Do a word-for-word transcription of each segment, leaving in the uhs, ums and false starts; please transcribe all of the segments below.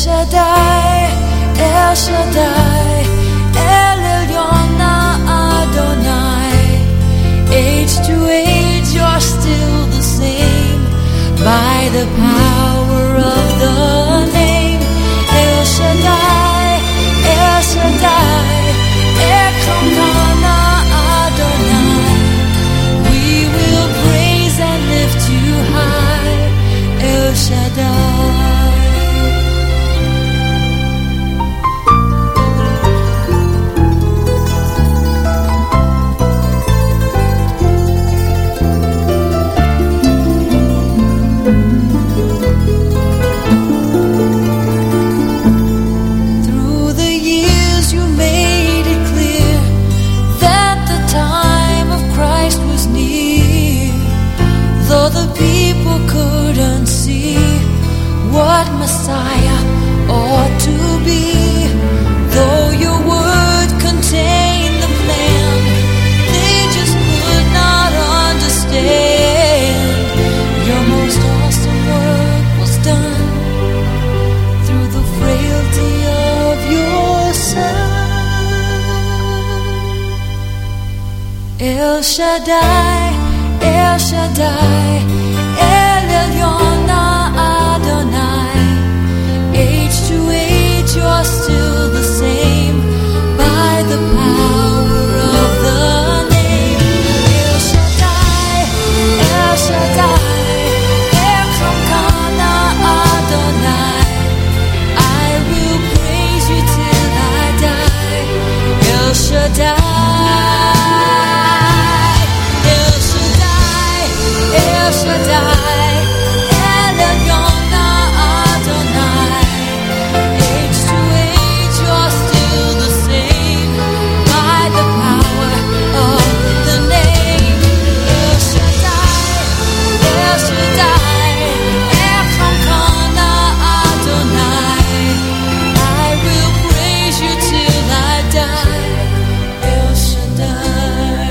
Shaddai, El Shaddai, El Elyon Adonai. Age to age you're still the same, by the power of the name. El Shaddai, El Shaddai, Elyon Adonai. We will praise and lift you high, El Shaddai. Couldn't see what Messiah ought to be, though your word contained the plan, they just could not understand. Your most awesome work was done through the frailty of your Son. El Shaddai, El Shaddai, El Elyon Adonai. Age to age you're still the same, by the power of the name. El Shaddai, El Shaddai, Elyon Adonai. I will praise you till I die. El Shaddai, El Shaddai, El Shaddai, El Elyon Adonai. Age to age you're still the same, by the power of the name. El Shaddai, El Shaddai, Elyon Adonai. I will praise you till I die, El Shaddai.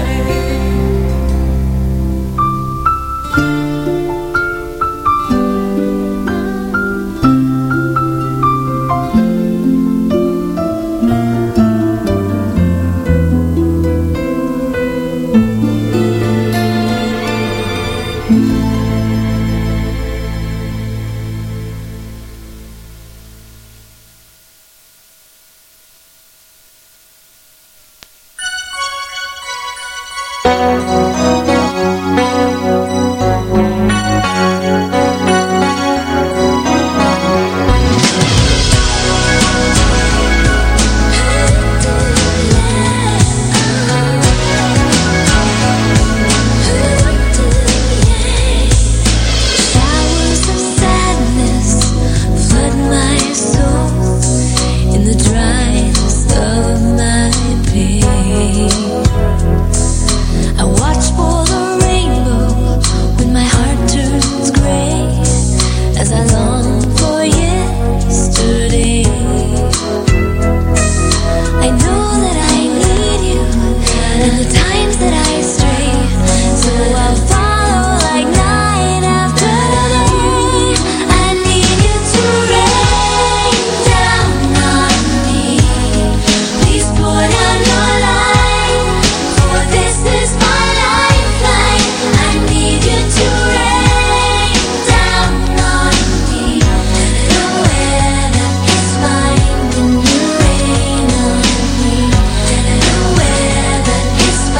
It's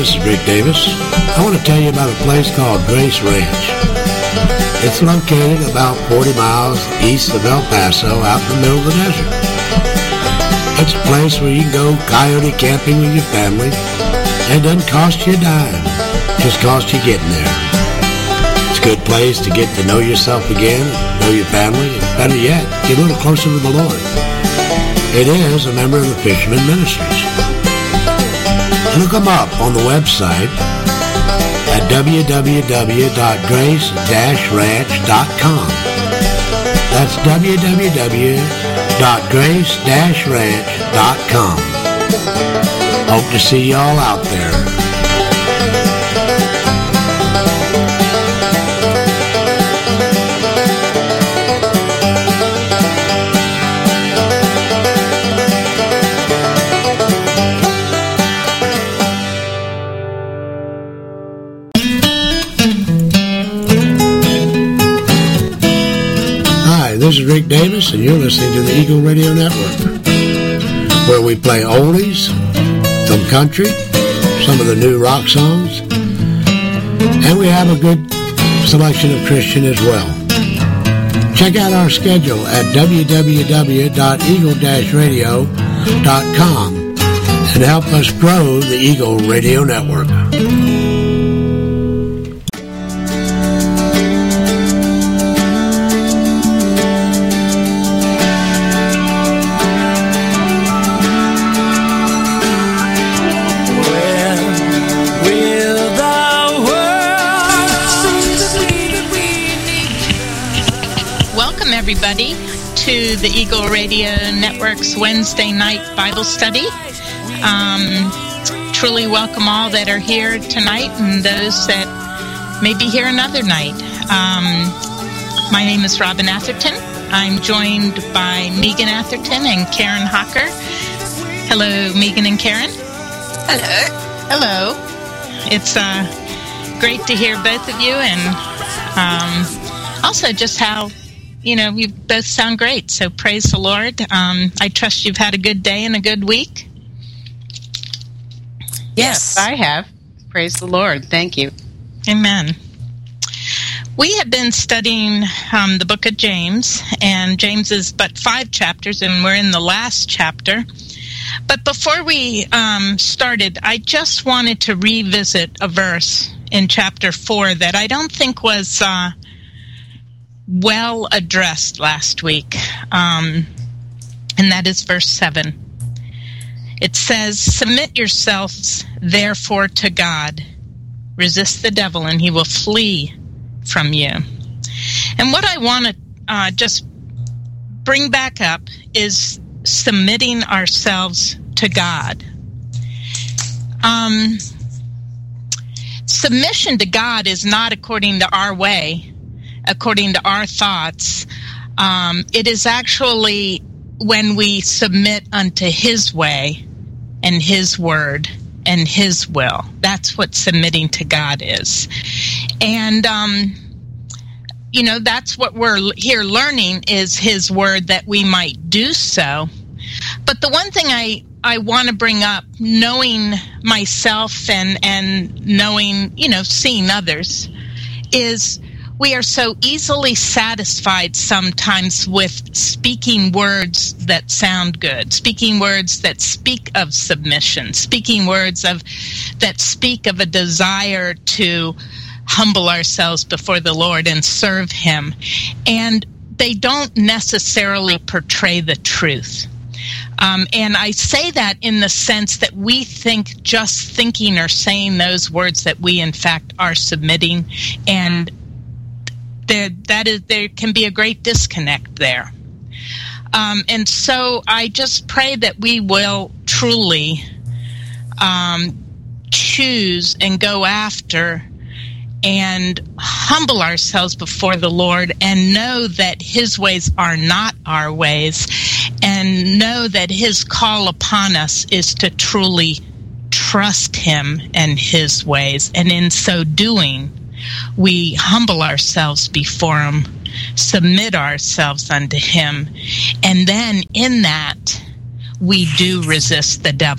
this is Rick Davis. I want to tell you about a place called Grace Ranch. It's located about forty miles east of El Paso, out in the middle of the desert. It's a place where you can go coyote camping with your family, and it doesn't cost you a dime. It just costs you getting there. It's a good place to get to know yourself again, know your family, and better yet, get a little closer to the Lord. It is a member of the Fisherman Ministries. Look them up on the website at w w w dot grace dash ranch dot com. That's w w w dot grace dash ranch dot com. Hope to see y'all out there. This is Rick Davis, and you're listening to the Eagle Radio Network, where we play oldies, some country, some of the new rock songs, and we have a good selection of Christian as well. Check out our schedule at w w w dot eagle dash radio dot com and help us grow the Eagle Radio Network. Everybody to the Eagle Radio Network's Wednesday night Bible study. Um, truly welcome all that are here tonight and those that may be here another night. Um, my name is Robin Atherton. I'm joined by Megan Atherton and Karen Hocker. Hello, Megan and Karen. Hello. Hello. It's uh, great to hear both of you, and um, also just how You know, you both sound great, so praise the Lord. Um, I trust you've had a good day and a good week. Yes, I have. Praise the Lord. Thank you. Amen. We have been studying um, the book of James, and James is but five chapters, and we're in the last chapter. But before we um, started, I just wanted to revisit a verse in chapter four that I don't think was Uh, well addressed last week, um, and that is verse seven. It says, "Submit yourselves, therefore, to God. Resist the devil, and he will flee from you." And what I want to uh, just bring back up is submitting ourselves to God. Um, submission to God is not according to our way, according to our thoughts. Um, it is actually when we submit unto His way and His word and His will. That's what submitting to God is. And, um, you know, that's what we're here learning is His word, that we might do so. But the one thing I, I want to bring up, knowing myself and, and knowing, you know, seeing others, is we are so easily satisfied sometimes with speaking words that sound good, speaking words that speak of submission, speaking words of that speak of a desire to humble ourselves before the Lord and serve Him. And they don't necessarily portray the truth. Um, and I say that in the sense that we think just thinking or saying those words that we, in fact, are submitting, and there, that is, there can be a great disconnect there. Um, and so I just pray that we will truly um, choose and go after and humble ourselves before the Lord and know that His ways are not our ways, and know that His call upon us is to truly trust Him and His ways. And in so doing, we humble ourselves before Him, submit ourselves unto Him, and then in that, we do resist the devil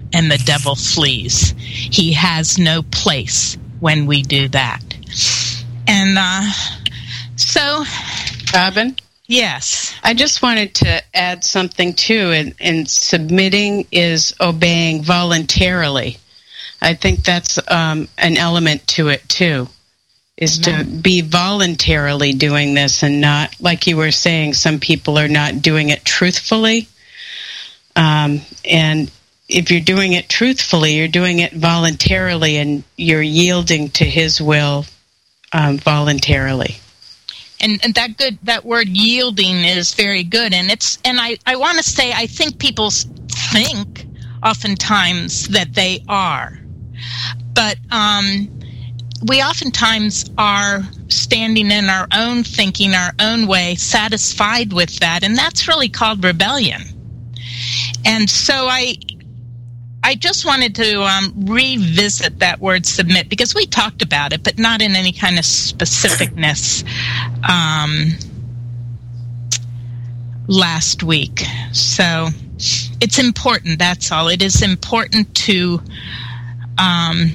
and the devil flees. He has no place when we do that. And uh, so... Robin? Yes. I just wanted to add something, too, and, and submitting is obeying voluntarily. I think that's um, an element to it, too, is Amen. To be voluntarily doing this and not, like you were saying, some people are not doing it truthfully. Um, and if you're doing it truthfully, you're doing it voluntarily, and you're yielding to His will um, voluntarily. And, and that good that word yielding is very good, and it's and I, I want to say I think people think oftentimes that they are, but um, we oftentimes are standing in our own thinking, our own way, satisfied with that, and that's really called rebellion. And so I I just wanted to um, revisit that word submit, because we talked about it, but not in any kind of specificness um, last week. So it's important, that's all. It is important to um,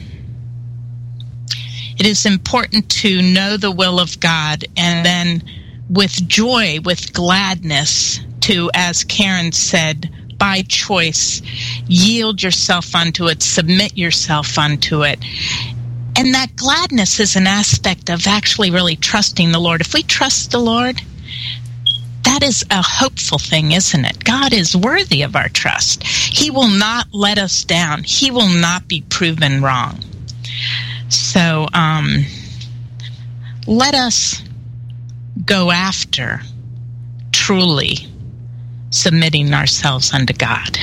it is important to know the will of God, and then with joy, with gladness, to, as Karen said, by choice, yield yourself unto it, submit yourself unto it. And that gladness is an aspect of actually really trusting the Lord. If we trust the Lord, that is a hopeful thing, isn't it? God is worthy of our trust. He will not let us down. He will not be proven wrong. So um, let us go after truly submitting ourselves unto God.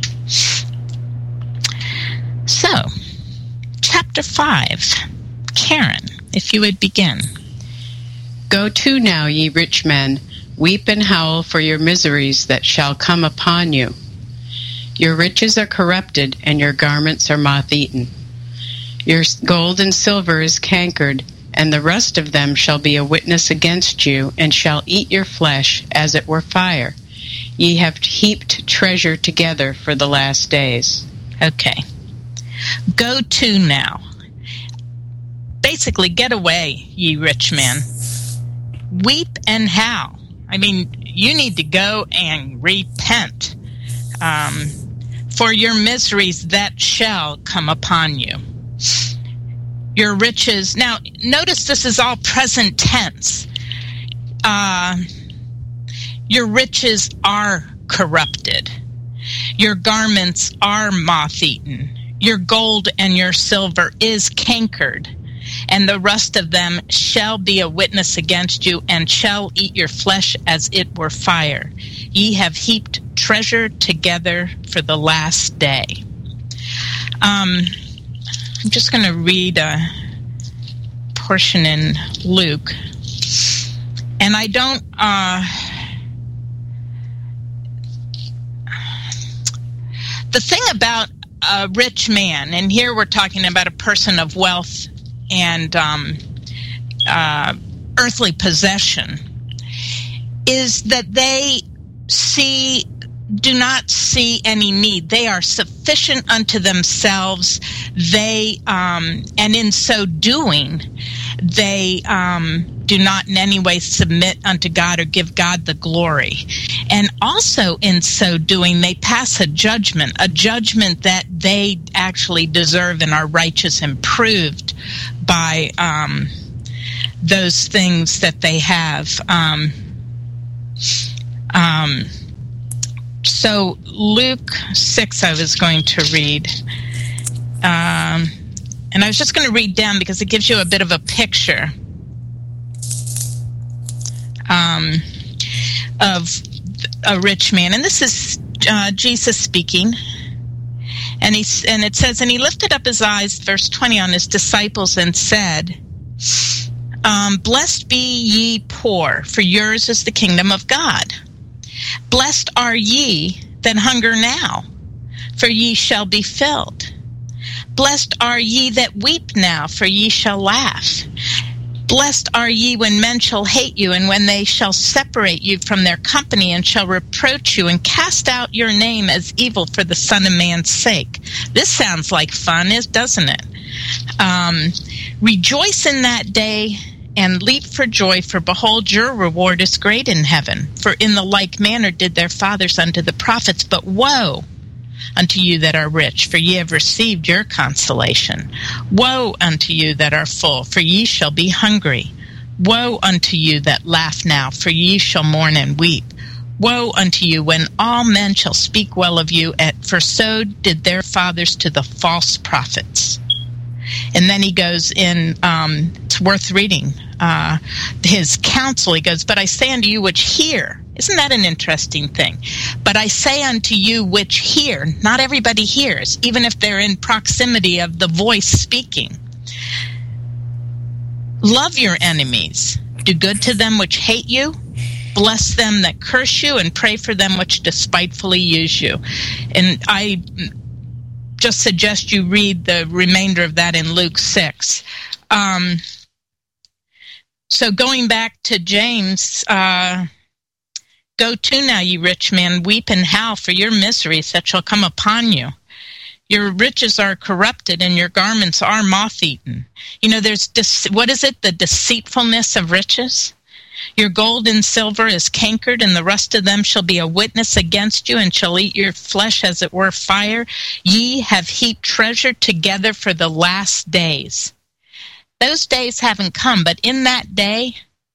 So, chapter five. Karen, if you would begin. Go to now, ye rich men, weep and howl for your miseries that shall come upon you. Your riches are corrupted, and your garments are moth-eaten. Your gold and silver is cankered, and the rust of them shall be a witness against you, and shall eat your flesh as it were fire. Ye have heaped treasure together for the last days. Okay. Go to now. Basically, get away, ye rich men. Weep and howl. I mean, you need to go and repent um, for your miseries that shall come upon you. Your riches. Now, notice this is all present tense. Uh... Your riches are corrupted. Your garments are moth-eaten. Your gold and your silver is cankered, and the rust of them shall be a witness against you, and shall eat your flesh as it were fire. Ye have heaped treasure together for the last day. Um, I'm just going to read a portion in Luke, and I don't... Uh, The thing about a rich man, and here we're talking about a person of wealth and um, uh, earthly possession, is that they see, do not see any need. They are sufficient unto themselves. They, um, and in so doing, they um, do not in any way submit unto God or give God the glory. And also in so doing, they pass a judgment, a judgment that they actually deserve and are righteous and proved by um, those things that they have. Um, um, so Luke six I was going to read. Um, and I was just going to read down because it gives you a bit of a picture um, of a rich man. And this is uh, Jesus speaking. And he, and it says, and he lifted up his eyes, verse twenty, on his disciples and said, um, blessed be ye poor, for yours is the kingdom of God. Blessed are ye that hunger now, for ye shall be filled. Blessed are ye that weep now, for ye shall laugh. Blessed are ye when men shall hate you, and when they shall separate you from their company, and shall reproach you, and cast out your name as evil for the Son of Man's sake. This sounds like fun, doesn't it? Um, Rejoice in that day, and leap for joy, for behold, your reward is great in heaven. For in the like manner did their fathers unto the prophets. But woe unto you that are rich, for ye have received your consolation. Woe unto you that are full, for ye shall be hungry. Woe unto you that laugh now, for ye shall mourn and weep. Woe unto you when all men shall speak well of you, for so did their fathers to the false prophets. And then he goes in, um, it's worth reading, uh, his counsel. He goes, but I say unto you which hear. Isn't that an interesting thing? But I say unto you which hear. Not everybody hears, even if they're in proximity of the voice speaking. Love your enemies. Do good to them which hate you. Bless them that curse you, and pray for them which despitefully use you. And I just suggest you read the remainder of that in Luke six. Um, so going back to James, uh, go to now, ye rich men, weep and howl for your miseries that shall come upon you. Your riches are corrupted, and your garments are moth-eaten. You know, there's, dece- what is it? The deceitfulness of riches? Your gold and silver is cankered, and the rust of them shall be a witness against you, and shall eat your flesh as it were fire. Ye have heaped treasure together for the last days. Those days haven't come, but in that day,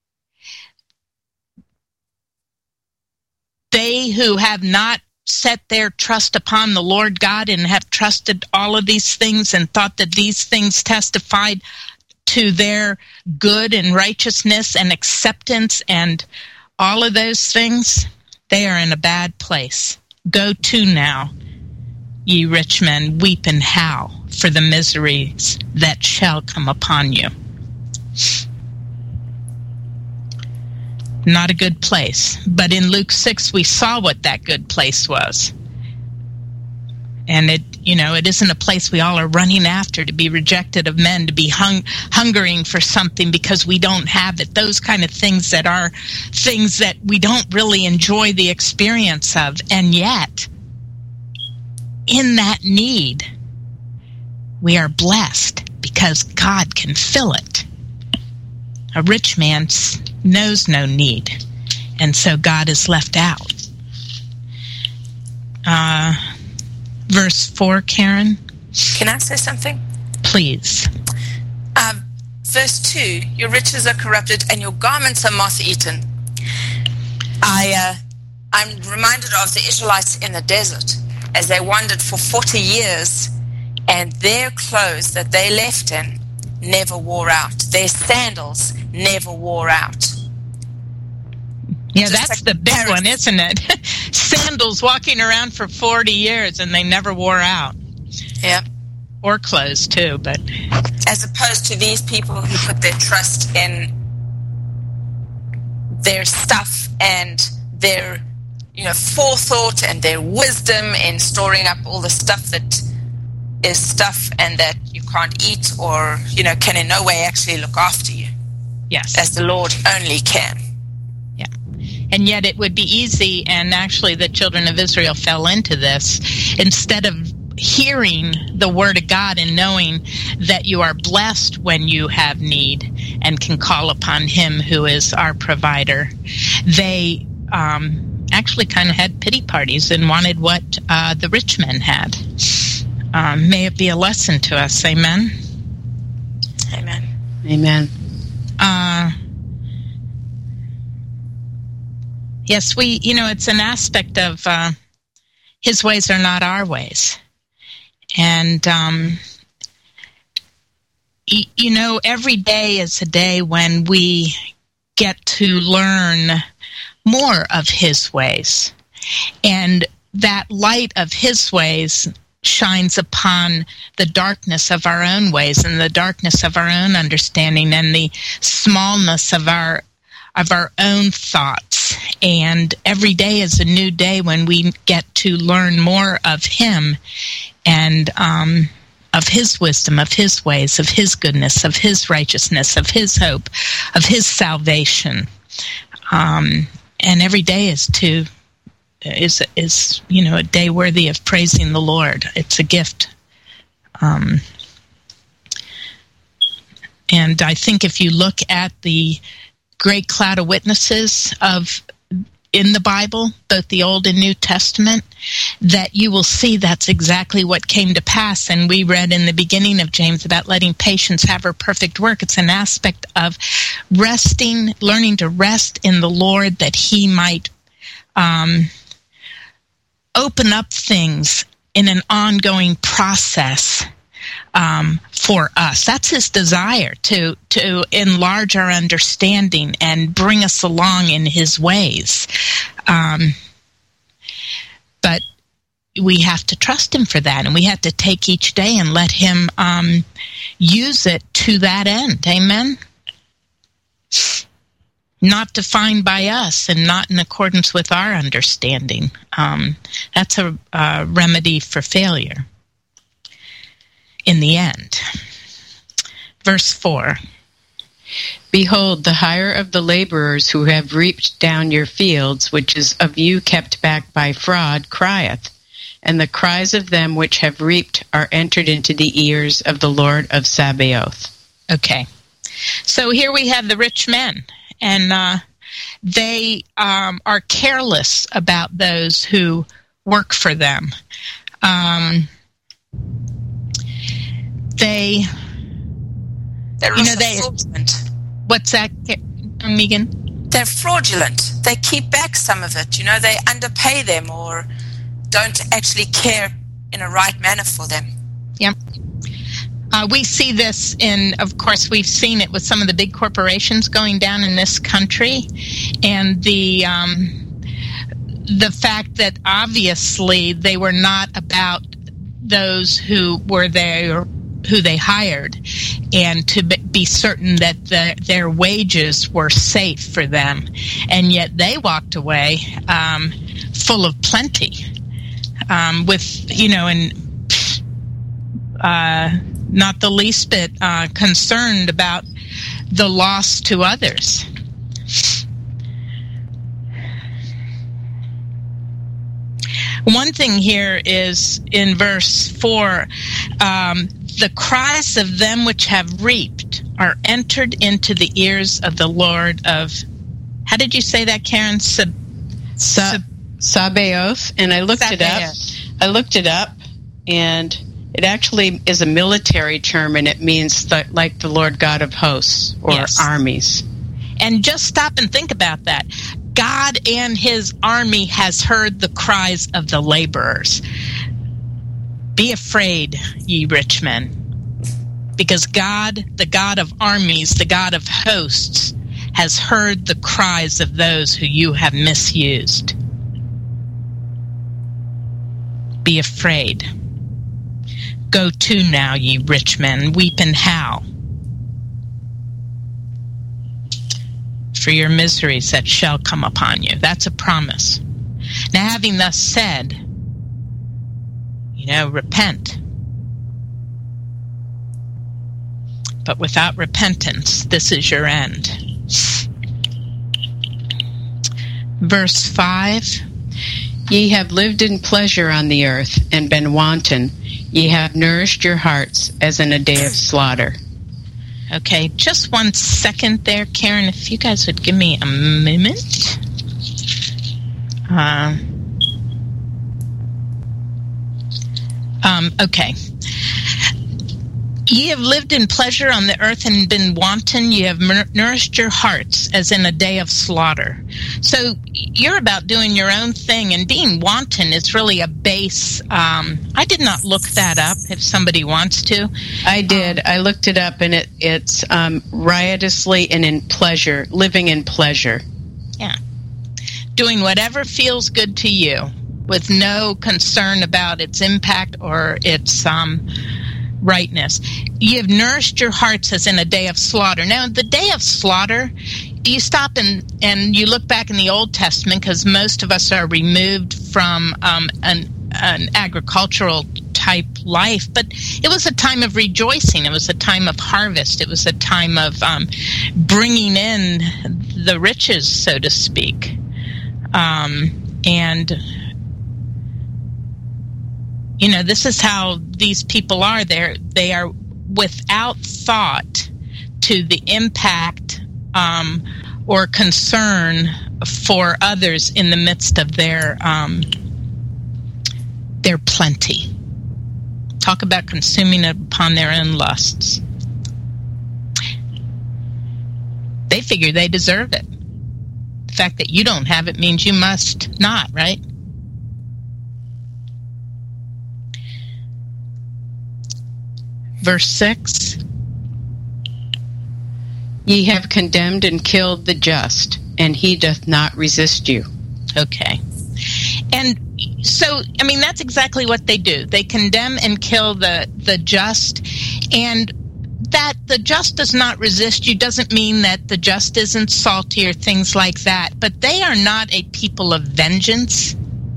they who have not set their trust upon the Lord God and have trusted all of these things and thought that these things testified to their good and righteousness and acceptance and all of those things, they are in a bad place. Go to now, ye rich men, weep and howl for the miseries that shall come upon you. Not a good place. But in Luke six, we saw what that good place was. And it, you know, it isn't a place we all are running after, to be rejected of men, to be hung, hungering for something because we don't have it. Those kind of things that are things that we don't really enjoy the experience of. And yet, in that need, we are blessed because God can fill it. A rich man knows no need, and so God is left out. Uh, verse four, Karen? Can I say something? Please. Um, verse two, your riches are corrupted and your garments are moth-eaten. I, uh, I'm reminded of the Israelites in the desert as they wandered for forty years, and their clothes that they left in never wore out. Their sandals never wore out. Yeah, Just that's like the big parents. one, isn't it? Sandals walking around for forty years and they never wore out. Yeah. Or clothes too, but As opposed to these people who put their trust in their stuff and their, you know, forethought and their wisdom in storing up all the stuff that is stuff and that you can't eat or, you know, can in no way actually look after you. yes. As the Lord only can. Yeah. And yet it would be easy, and actually the children of Israel fell into this. Instead of hearing the word of God and knowing that you are blessed when you have need and can call upon him who is our provider, they um, actually kind of had pity parties and wanted what uh, the rich men had. Um, may it be a lesson to us. Amen? Amen. Amen. Uh, yes, we, you know, it's an aspect of uh, his ways are not our ways. And, um, y- you know, every day is a day when we get to learn more of his ways. And that light of his ways shines upon the darkness of our own ways and the darkness of our own understanding and the smallness of our of our own thoughts. And every day is a new day when we get to learn more of him. And um, of his wisdom, of his ways, of his goodness, of his righteousness, of his hope, of his salvation. Um, and every day is to is is you know a day worthy of praising the Lord. It's a gift. Um, and I think if you look at the great cloud of witnesses of in the Bible, both the Old and New Testament, that you will see that's exactly what came to pass. And we read in the beginning of James about letting patience have her perfect work. It's an aspect of resting, learning to rest in the Lord, that he might um, open up things in an ongoing process um, for us. That's his desire, to to enlarge our understanding and bring us along in his ways. Um, but we have to trust him for that, and we have to take each day and let him um, use it to that end. Amen? Not defined by us and not in accordance with our understanding. Um, that's a, a remedy for failure in the end. Verse four. Behold, the hire of the laborers who have reaped down your fields, which is of you kept back by fraud, crieth, and the cries of them which have reaped are entered into the ears of the Lord of Sabaoth. Okay. So here we have the rich men, and uh, they um, are careless about those who work for them. Um, they... They're you know, also they, fraudulent. What's that, Megan? They're fraudulent. They keep back some of it. You know, they underpay them or don't actually care in a right manner for them. Yeah. Uh, we see this in, of course, we've seen it with some of the big corporations going down in this country, and the um, the fact that obviously they were not about those who were there, who they hired, and to be certain that the, their wages were safe for them, and yet they walked away um, full of plenty, um, with, you know, and uh, not the least bit uh, concerned about the loss to others. One thing here is in verse four, um, the cries of them which have reaped are entered into the ears of the Lord of, how did you say that, Karen? Sab- Sab- Sabaoth. And I looked Sabaoth. it up. I looked it up, and it actually is a military term, and it means that, like the Lord God of hosts, or Yes. armies. And just stop and think about that. God and his army has heard the cries of the laborers. Be afraid, ye rich men, because God, the God of armies, the God of hosts, has heard the cries of those who you have misused. Be afraid. Go to now, ye rich men, weep and howl for your miseries that shall come upon you. That's a promise. Now, having thus said, you know, repent. But without repentance, this is your end. Verse five. Ye have lived in pleasure on the earth, and been wanton. Ye have nourished your hearts as in a day of slaughter. Okay, just one second there, Karen. If you guys would give me a moment. Uh, um, okay. Ye have lived in pleasure on the earth and been wanton. Ye have nourished your hearts as in a day of slaughter. So you're about doing your own thing, and being wanton is really a base. Um, I did not look that up. If somebody wants to, I did. Um, I looked it up, and it, it's um, riotously and in pleasure, living in pleasure. Yeah. Doing whatever feels good to you with no concern about its impact or its um, rightness. Ye have nourished your hearts as in a day of slaughter. Now, the day of slaughter, you stop and, and you look back in the Old Testament, because most of us are removed from um, an, an agricultural type type life. But it was a time of rejoicing. It was a time of harvest. It was a time of um, bringing in the riches, so to speak. Um, and, you know, this is how these people are. They're, they are without thought to the impact um, or concern for others in the midst of their um, their plenty. Talk about consuming upon their own lusts. They figure they deserve it. The fact that you don't have it means you must not, right? Verse six. Ye have condemned and killed the just, and he doth not resist you. Okay. And so, I mean, that's exactly what they do. They condemn and kill the, the just, and that the just does not resist you doesn't mean that the just isn't salty or things like that, but they are not a people of vengeance,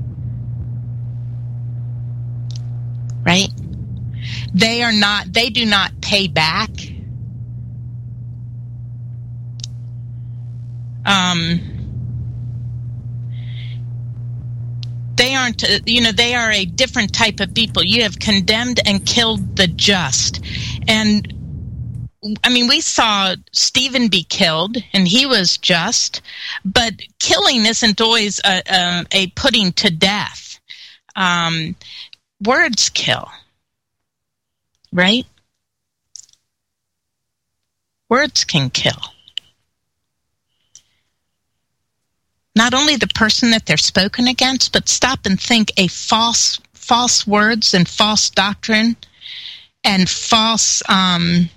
right? They are not, they do not pay back. Um, they aren't, uh, you know, they are a different type of people. You have condemned and killed the just. And, I mean, we saw Stephen be killed, and he was just, but killing isn't always a, a, a putting to death. Um, words kill, right? Words can kill. Not only the person that they're spoken against, but stop and think a false, false words and false doctrine and false, um,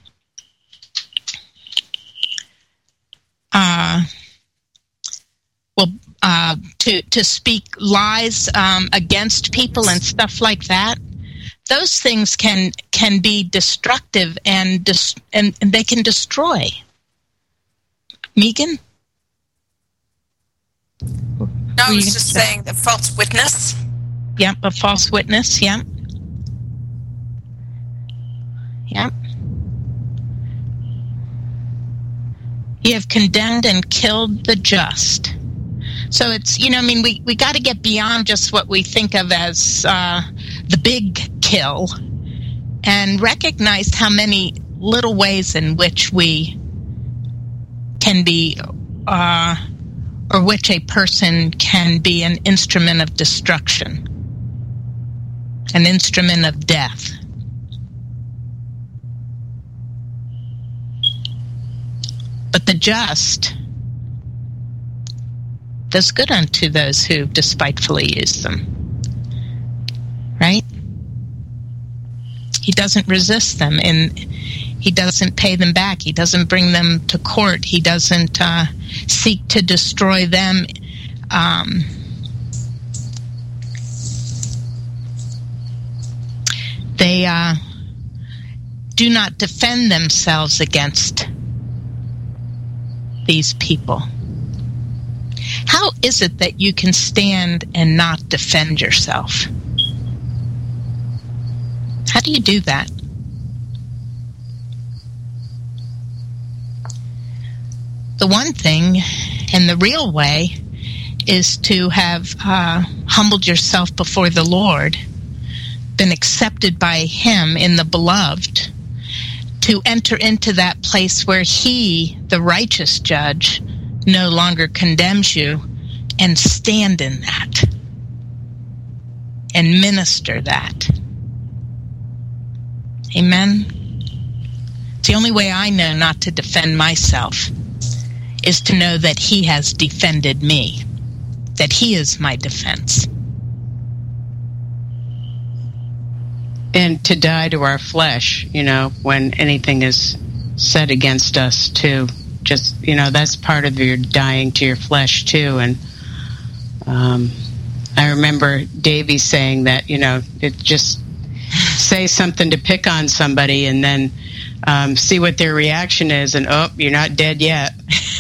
uh, well, uh, to to speak lies um, against people and stuff like that. Those things can can be destructive and dis- and, and they can destroy. Megan? No, I was just saying the false witness. Yep, a false witness, yep. Yep. You have condemned and killed the just. So it's, you know, I mean, we, we got to get beyond just what we think of as uh, the big kill and recognize how many little ways in which we can be... Uh, or which a person can be an instrument of destruction, an instrument of death. But the just does good unto those who despitefully use them. Right? He doesn't resist them, and he doesn't pay them back. He doesn't bring them to court. He doesn't uh, seek to destroy them. Um, they uh, do not defend themselves against these people. How is it that you can stand and not defend yourself? How do you do that? The one thing, and the real way, is to have uh, humbled yourself before the Lord, been accepted by Him in the beloved, to enter into that place where He, the righteous judge, no longer condemns you, and stand in that, and minister that. Amen? It's the only way I know not to defend myself, is to know that He has defended me, that He is my defense. And to die to our flesh, you know, when anything is said against us, too. Just, you know, that's part of your dying to your flesh, too. And um, I remember Davey saying that, you know, it just say something to pick on somebody and then um, see what their reaction is, and, oh, you're not dead yet.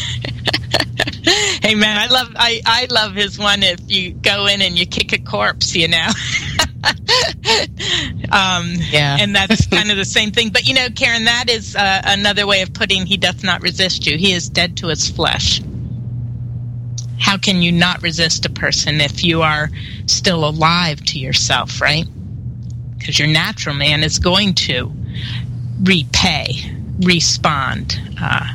Hey man, I love I, I love his one. If you go in and you kick a corpse, you know, um, Yeah. And that's kind of the same thing. But, you know, Karen, that is uh, another way of putting he doth not resist you. He is dead to his flesh. How can you not resist a person if you are still alive to yourself, right? Because your natural man is going to repay, respond. Uh,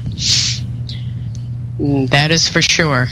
That is for sure.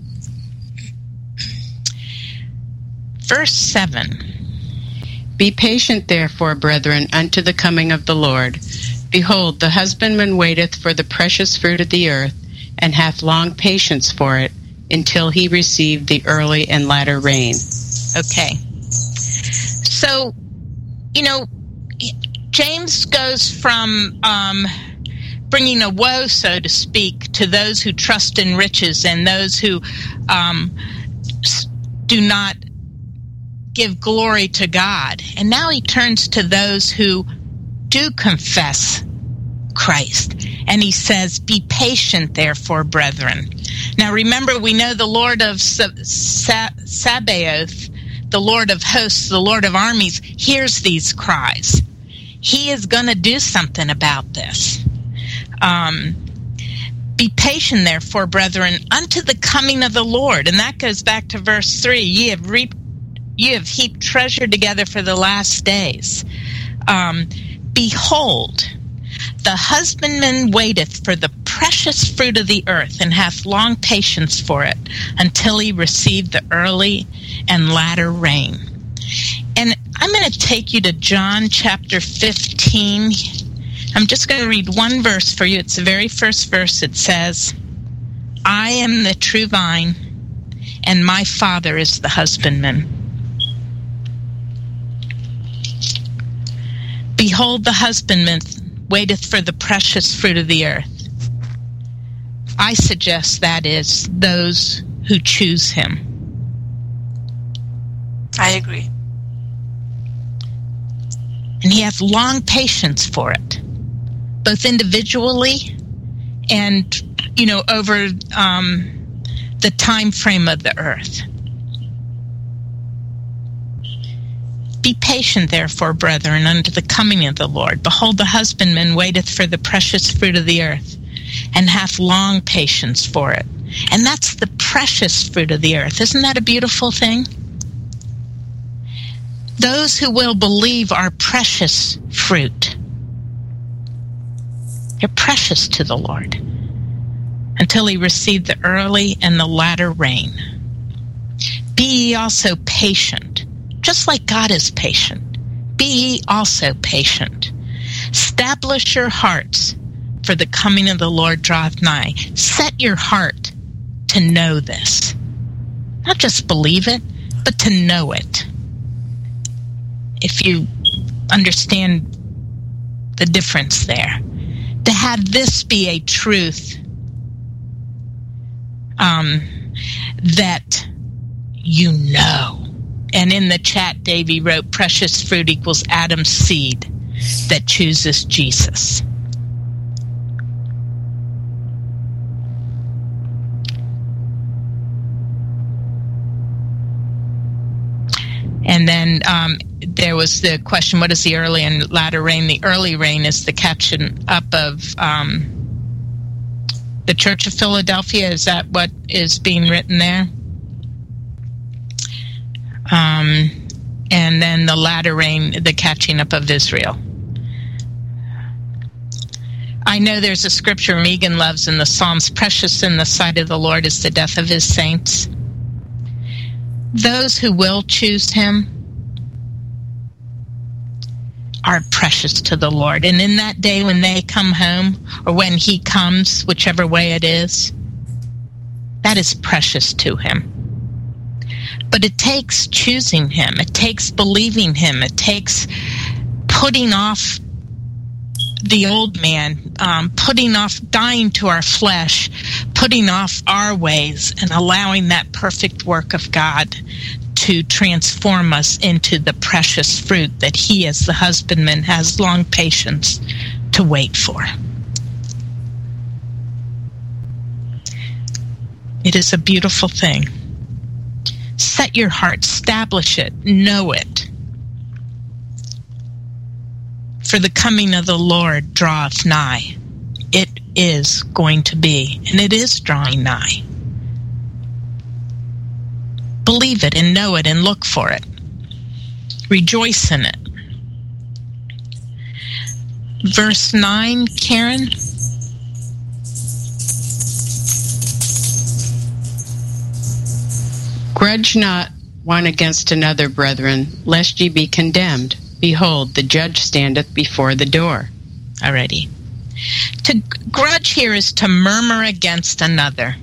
verse seven. Be patient, therefore, brethren, unto the coming of the Lord. Behold, the husbandman waiteth for the precious fruit of the earth, and hath long patience for it, until he receive the early and latter rain. Okay. So, you know, James goes from um, bringing a woe, so to speak, to those who trust in riches and those who um, do not give glory to God. And now he turns to those who do confess Christ. And he says, be patient, therefore, brethren. Now, remember, we know the Lord of Sabaoth, the Lord of hosts, the Lord of armies, hears these cries. He is going to do something about this. Um, be patient, therefore, brethren, unto the coming of the Lord. And that goes back to verse three. Ye have reaped, ye have heaped treasure together for the last days. Um, Behold, the husbandman waiteth for the precious fruit of the earth, and hath long patience for it, until he receive the early and latter rain. And I'm going to take you to John chapter fifteen. I'm just going to read one verse for you. It's the very first verse. It says, I am the true vine, and my Father is the husbandman. Behold, the husbandman waiteth for the precious fruit of the earth. I suggest that is those who choose him. I agree. And he hath long patience for it, both individually and, you know, over um, the time frame of the earth. Be patient, therefore, brethren, unto the coming of the Lord. Behold, the husbandman waiteth for the precious fruit of the earth, and hath long patience for it. And that's the precious fruit of the earth. Isn't that a beautiful thing? Those who will believe are precious fruit. They're precious to the Lord, until he receive the early and the latter rain. Be ye also patient, just like God is patient. Be ye also patient. Establish your hearts, for the coming of the Lord draweth nigh. Set your heart to know this. Not just believe it, but to know it. If you understand the difference there. To have this be a truth um, that you know. And in the chat, Davey wrote, precious fruit equals Adam's seed that chooses Jesus. And then um, there was the question, what is the early and latter rain? The early rain is the catching up of um, the Church of Philadelphia. Is that what is being written there? Um, and then the latter rain, the catching up of Israel. I know there's a scripture Megan loves in the Psalms, precious in the sight of the Lord is the death of his saints. Those who will choose him are precious to the Lord. And in that day when they come home, or when he comes, whichever way it is, that is precious to him. But it takes choosing him. It takes believing him. It takes putting off the old man, um, putting off, dying to our flesh, putting off our ways, and allowing that perfect work of God to transform us into the precious fruit that he, as the husbandman, has long patience to wait for. It is a beautiful thing. Set your heart, establish it, know it. for the coming of the Lord draweth nigh. It is going to be, and it is drawing nigh. Believe it and know it and look for it. Rejoice in it. Verse nine, Karen. Grudge not one against another, brethren, lest ye be condemned. Behold, the judge standeth before the door. Alrighty. To grudge here is to murmur against another.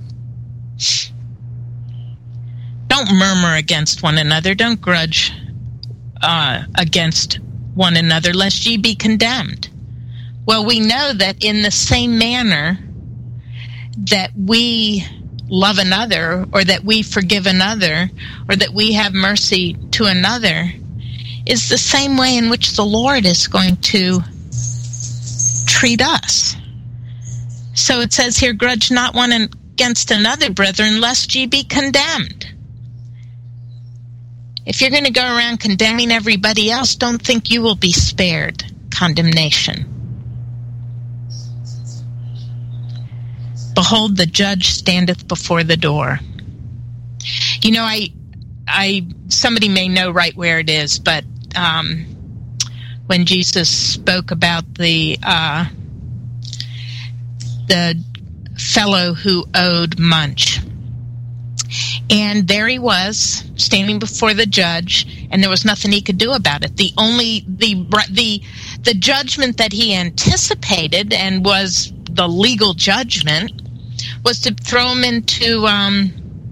Don't murmur against one another. Don't grudge uh, against one another, lest ye be condemned. Well, we know that in the same manner that we love another, or that we forgive another, or that we have mercy to another, is the same way in which the Lord is going to treat us. So it says here, grudge not one against another, brethren, lest ye be condemned. If you're going to go around condemning everybody else, don't think you will be spared condemnation. Behold, the judge standeth before the door. You know, I, I, somebody may know right where it is, but um, when Jesus spoke about the uh, the fellow who owed Munch, and there he was standing before the judge, and there was nothing he could do about it. The only the the the judgment that he anticipated and was the legal judgment was to throw him into um,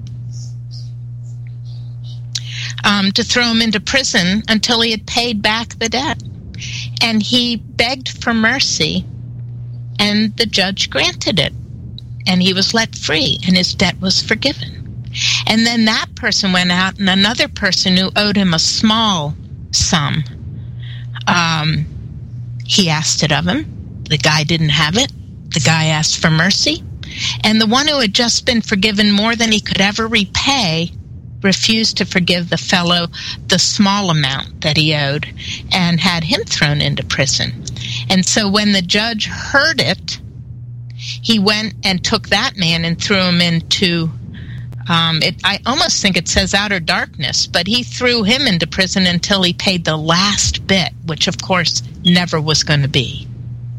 um, to throw him into prison until he had paid back the debt. And he begged for mercy, and the judge granted it, and he was let free, and his debt was forgiven. And then that person went out, and another person who owed him a small sum, um, he asked it of him. The guy didn't have it. The guy asked for mercy. And the one who had just been forgiven more than he could ever repay refused to forgive the fellow the small amount that he owed and had him thrown into prison. And so when the judge heard it, he went and took that man and threw him into, um, it, I almost think it says outer darkness, but he threw him into prison until he paid the last bit, which of course never was going to be.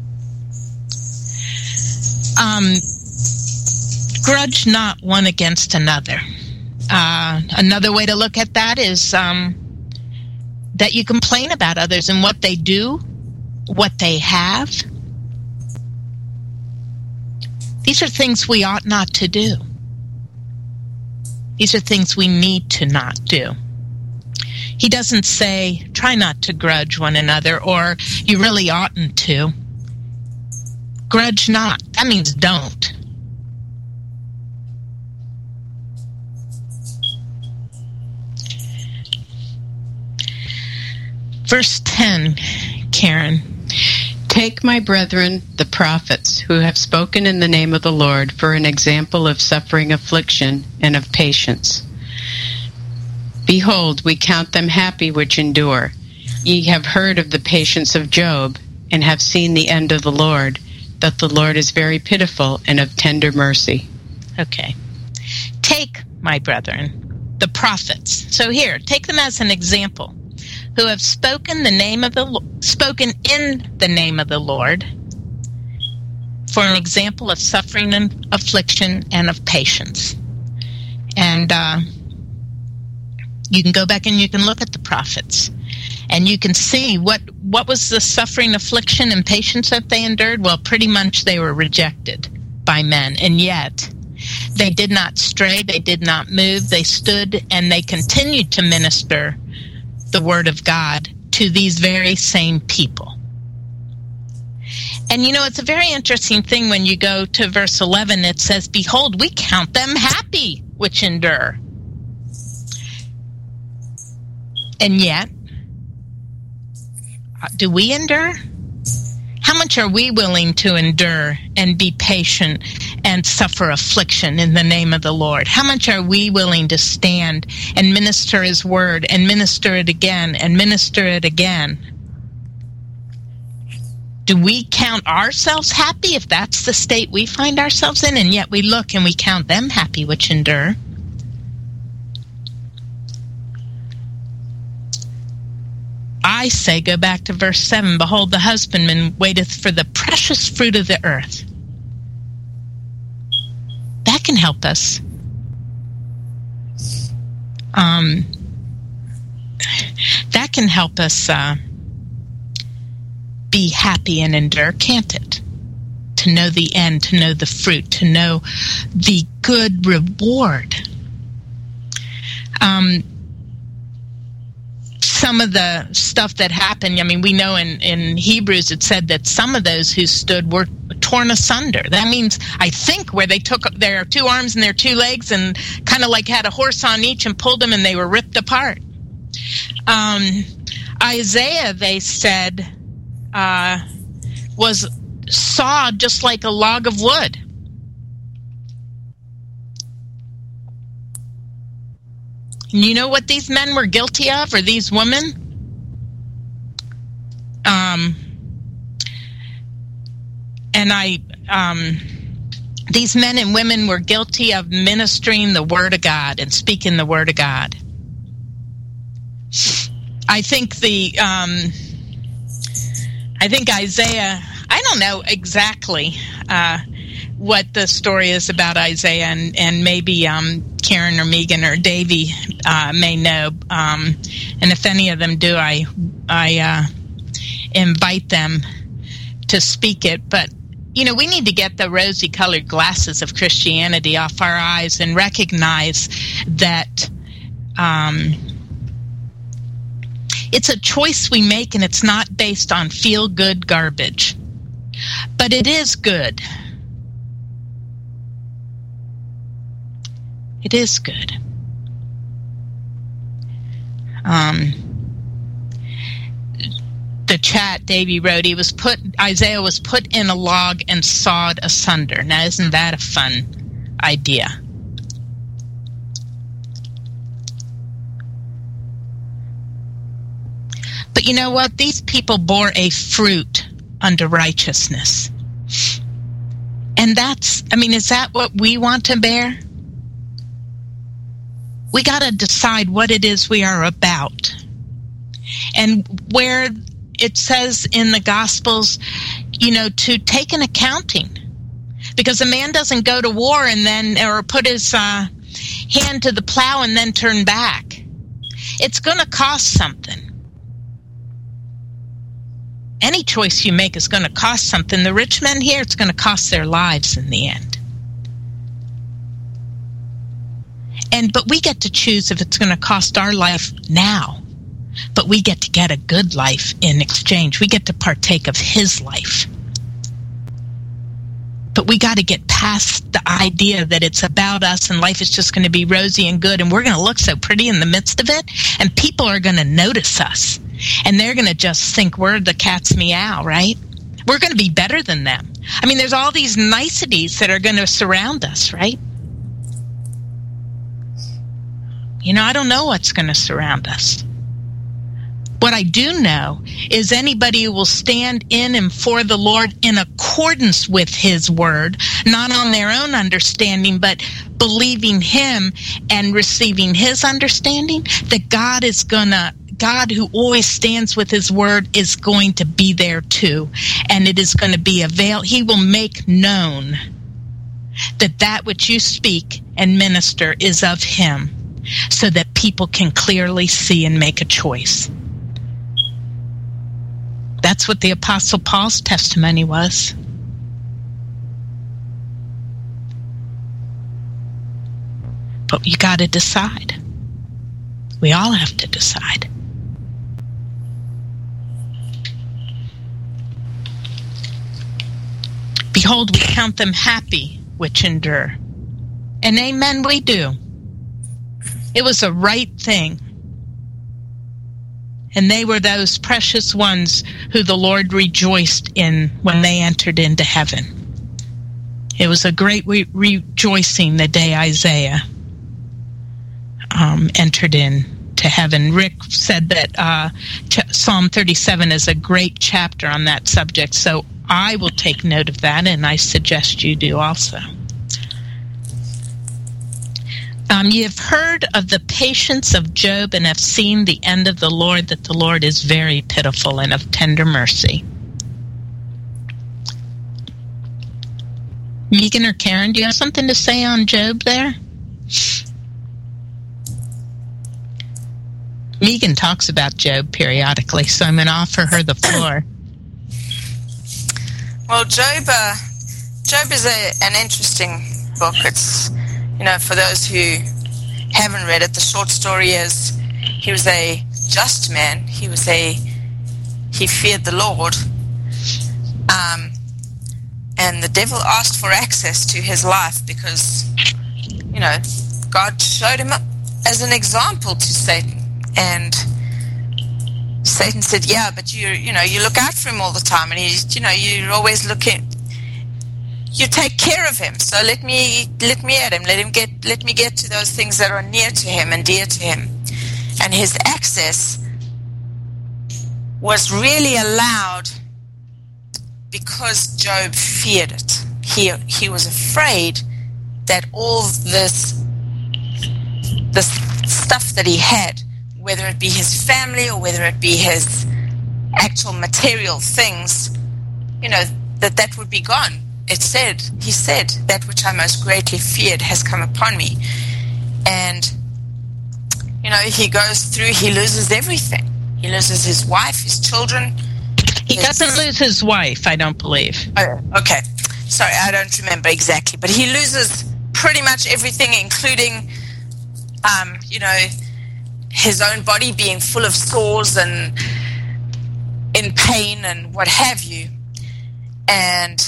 Um, grudge not one against another. Uh, another way to look at that is um, that you complain about others and what they do, what they have. These are things we ought not to do. These are things we need to not do. He doesn't say, try not to grudge one another, or you really oughtn't to. Grudge not. That means don't. Verse ten, Karen. Take, my brethren, the prophets, who have spoken in the name of the Lord, for an example of suffering affliction and of patience. Behold, we count them happy which endure. Ye have heard of the patience of Job, and have seen the end of the Lord, that the Lord is very pitiful and of tender mercy. Okay. Take, my brethren, the prophets. So here, take them as an example, who have spoken the name of the spoken in the name of the Lord, for an example of suffering and affliction and of patience. And uh, you can go back and you can look at the prophets, and you can see what what was the suffering, affliction, and patience that they endured. Well, pretty much they were rejected by men, and yet they did not stray, they did not move, they stood and they continued to minister the word of God to these very same people. And you know, it's a very interesting thing when you go to verse eleven. It says, behold, we count them happy which endure. And yet, do we endure? How much are we willing to endure and be patient and suffer affliction in the name of the Lord? How much are we willing to stand and minister His word and minister it again and minister it again? Do we count ourselves happy if that's the state we find ourselves in? And yet we look and we count them happy which endure. I say, go back to verse seven, behold, the husbandman waiteth for the precious fruit of the earth. That can help us. Um, that can help us uh, be happy and endure, can't it? To know the end, to know the fruit, to know the good reward. Um, some of the stuff that happened, I mean, we know in, in Hebrews it said that some of those who stood were torn asunder. That means, I think, where they took their two arms and their two legs and kind of like had a horse on each and pulled them and they were ripped apart. Um, Isaiah, they said, uh, was sawed just like a log of wood. And you know what these men were guilty of, or these women? Um, and I, um, these men and women were guilty of ministering the Word of God and speaking the Word of God. I think the, um, I think Isaiah, I don't know exactly uh, what the story is about Isaiah, and, and maybe um, Karen or Megan or Davey uh, may know. Um, and if any of them do, I I uh, invite them to speak it. But, you know, we need to get the rosy-colored glasses of Christianity off our eyes and recognize that um, it's a choice we make, and it's not based on feel-good garbage. But it is good. It is good. Um, the chat, Davey wrote, he was put, Isaiah was put in a log and sawed asunder. Now, isn't that a fun idea? But you know what? These people bore a fruit unto righteousness. And that's, I mean, is that what we want to bear? We got to decide what it is we are about. And where it says in the Gospels, you know, to take an accounting. Because a man doesn't go to war and then, or put his uh, hand to the plow and then turn back. It's going to cost something. Any choice you make is going to cost something. The rich men here, it's going to cost their lives in the end. And but we get to choose if it's going to cost our life now. But we get to get a good life in exchange. We get to partake of his life. But we got to get past the idea that it's about us and life is just going to be rosy and good and we're going to look so pretty in the midst of it, and people are going to notice us. And they're going to just think we're the cat's meow, right? We're going to be better than them. I mean, there's all these niceties that are going to surround us, right? You know, I don't know what's going to surround us. What I do know is anybody who will stand in and for the Lord in accordance with his word, not on their own understanding, but believing him and receiving his understanding, that God is going to God, who always stands with his word, is going to be there too. And it is going to be available. He will make known that that which you speak and minister is of him, so that people can clearly see and make a choice. That's what the Apostle Paul's testimony was. But you got to decide. We all have to decide. Behold, we count them happy which endure. And amen, we do. It was a right thing. And they were those precious ones who the Lord rejoiced in when they entered into heaven. It was a great re- rejoicing the day Isaiah um, entered in to heaven. Rick said that uh, ch- Psalm thirty-seven is a great chapter on that subject, so I will take note of that, and I suggest you do also. Um, you have heard of the patience of Job and have seen the end of the Lord, that the Lord is very pitiful and of tender mercy. Megan or Karen, do you have something to say on Job there? Megan talks about Job periodically, so I'm going to offer her the floor. Well, Job, uh, Job is a, an interesting book. It's, you know, for those who haven't read it, the short story is he was a just man. He was a, he feared the Lord. Um, and the devil asked for access to his life because, you know, God showed him up as an example to Satan. And Satan said, yeah, but you you know, you look out for him all the time, and he's, you know, you're always looking, you take care of him. So let me let me at him, let him get let me get to those things that are near to him and dear to him. And his access was really allowed because Job feared it. He he was afraid that all this this stuff that he had, whether it be his family or whether it be his actual material things, you know, that that would be gone. It said, he said, that which I most greatly feared has come upon me. And, you know, he goes through, he loses everything. He loses his wife, his children. He his, doesn't lose his wife, I don't believe. Oh, okay. Sorry, I don't remember exactly. But he loses pretty much everything, including, um, you know, his own body being full of sores and in pain and what have you. And,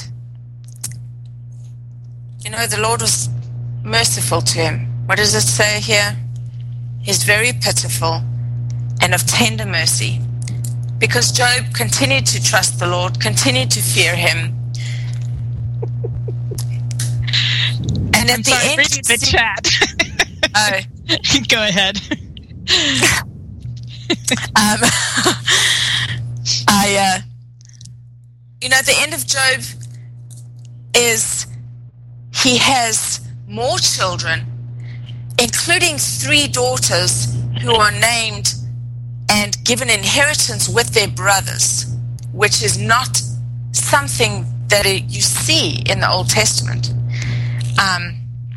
you know, the Lord was merciful to him. What does it say here? He's very pitiful and of tender mercy. Because Job continued to trust the Lord, continued to fear him. And at I'm the sorry, end... reading the chat. Oh. Go ahead. um, I, uh, you know, the end of Job is he has more children, including three daughters who are named and given inheritance with their brothers, which is not something that it, you see in the Old Testament. Um,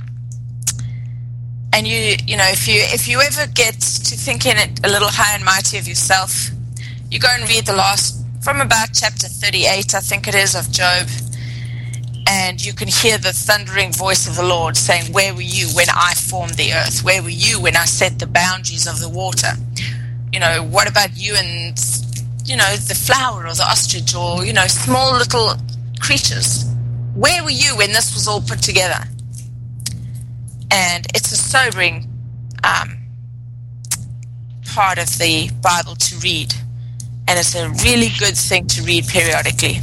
And you, you know, if you if you ever get to thinking it a little high and mighty of yourself, you go and read the last, from about chapter thirty-eight, I think it is, of Job, and you can hear the thundering voice of the Lord saying, "Where were you when I formed the earth? Where were you when I set the boundaries of the water? You know, what about you and, you know, the flower or the ostrich or, you know, small little creatures? Where were you when this was all put together?" And it's a sobering um, part of the Bible to read. And it's a really good thing to read periodically.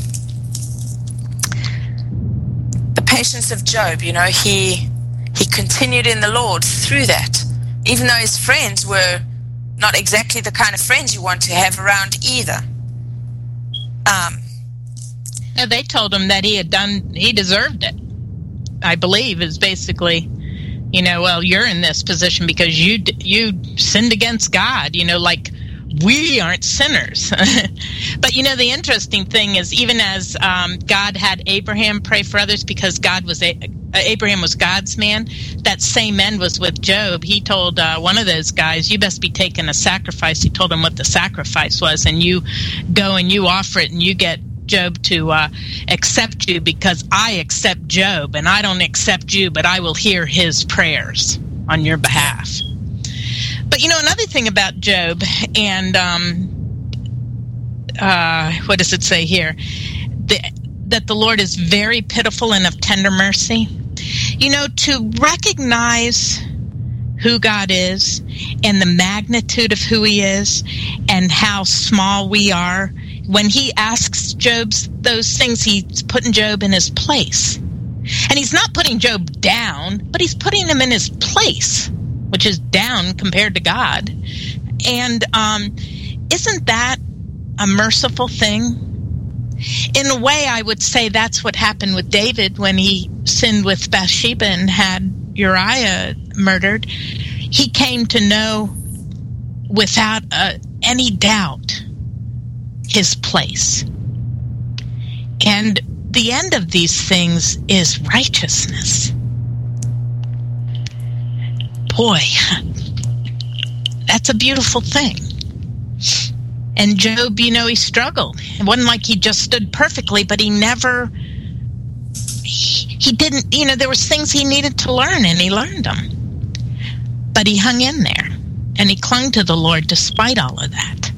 The patience of Job, you know, he he continued in the Lord through that. Even though his friends were not exactly the kind of friends you want to have around either. Um, No, they told him that he had done, he deserved it, I believe, is basically... You know, well, you're in this position because you you sinned against God, you know, like we aren't sinners. But, you know, the interesting thing is even as um, God had Abraham pray for others because God was a, Abraham was God's man, that same end was with Job. He told uh, one of those guys, you best be taking a sacrifice. He told him what the sacrifice was, and you go and you offer it and you get Job to uh, accept you because I accept Job and I don't accept you, but I will hear his prayers on your behalf. But, you know, another thing about Job, and um, uh, what does it say here? The, that the Lord is very pitiful and of tender mercy. You know, to recognize who God is and the magnitude of who he is and how small we are. When he asks Job those things, he's putting Job in his place. And he's not putting Job down, but he's putting him in his place, which is down compared to God. And um, isn't that a merciful thing? In a way, I would say that's what happened with David when he sinned with Bathsheba and had Uriah murdered. He came to know without uh, any doubt his place. And the end of these things is righteousness. Boy, that's a beautiful thing. And Job, you know, he struggled. It wasn't like he just stood perfectly, but he never, he, he didn't, you know, there was things he needed to learn, and he learned them. But he hung in there, and he clung to the Lord despite all of that.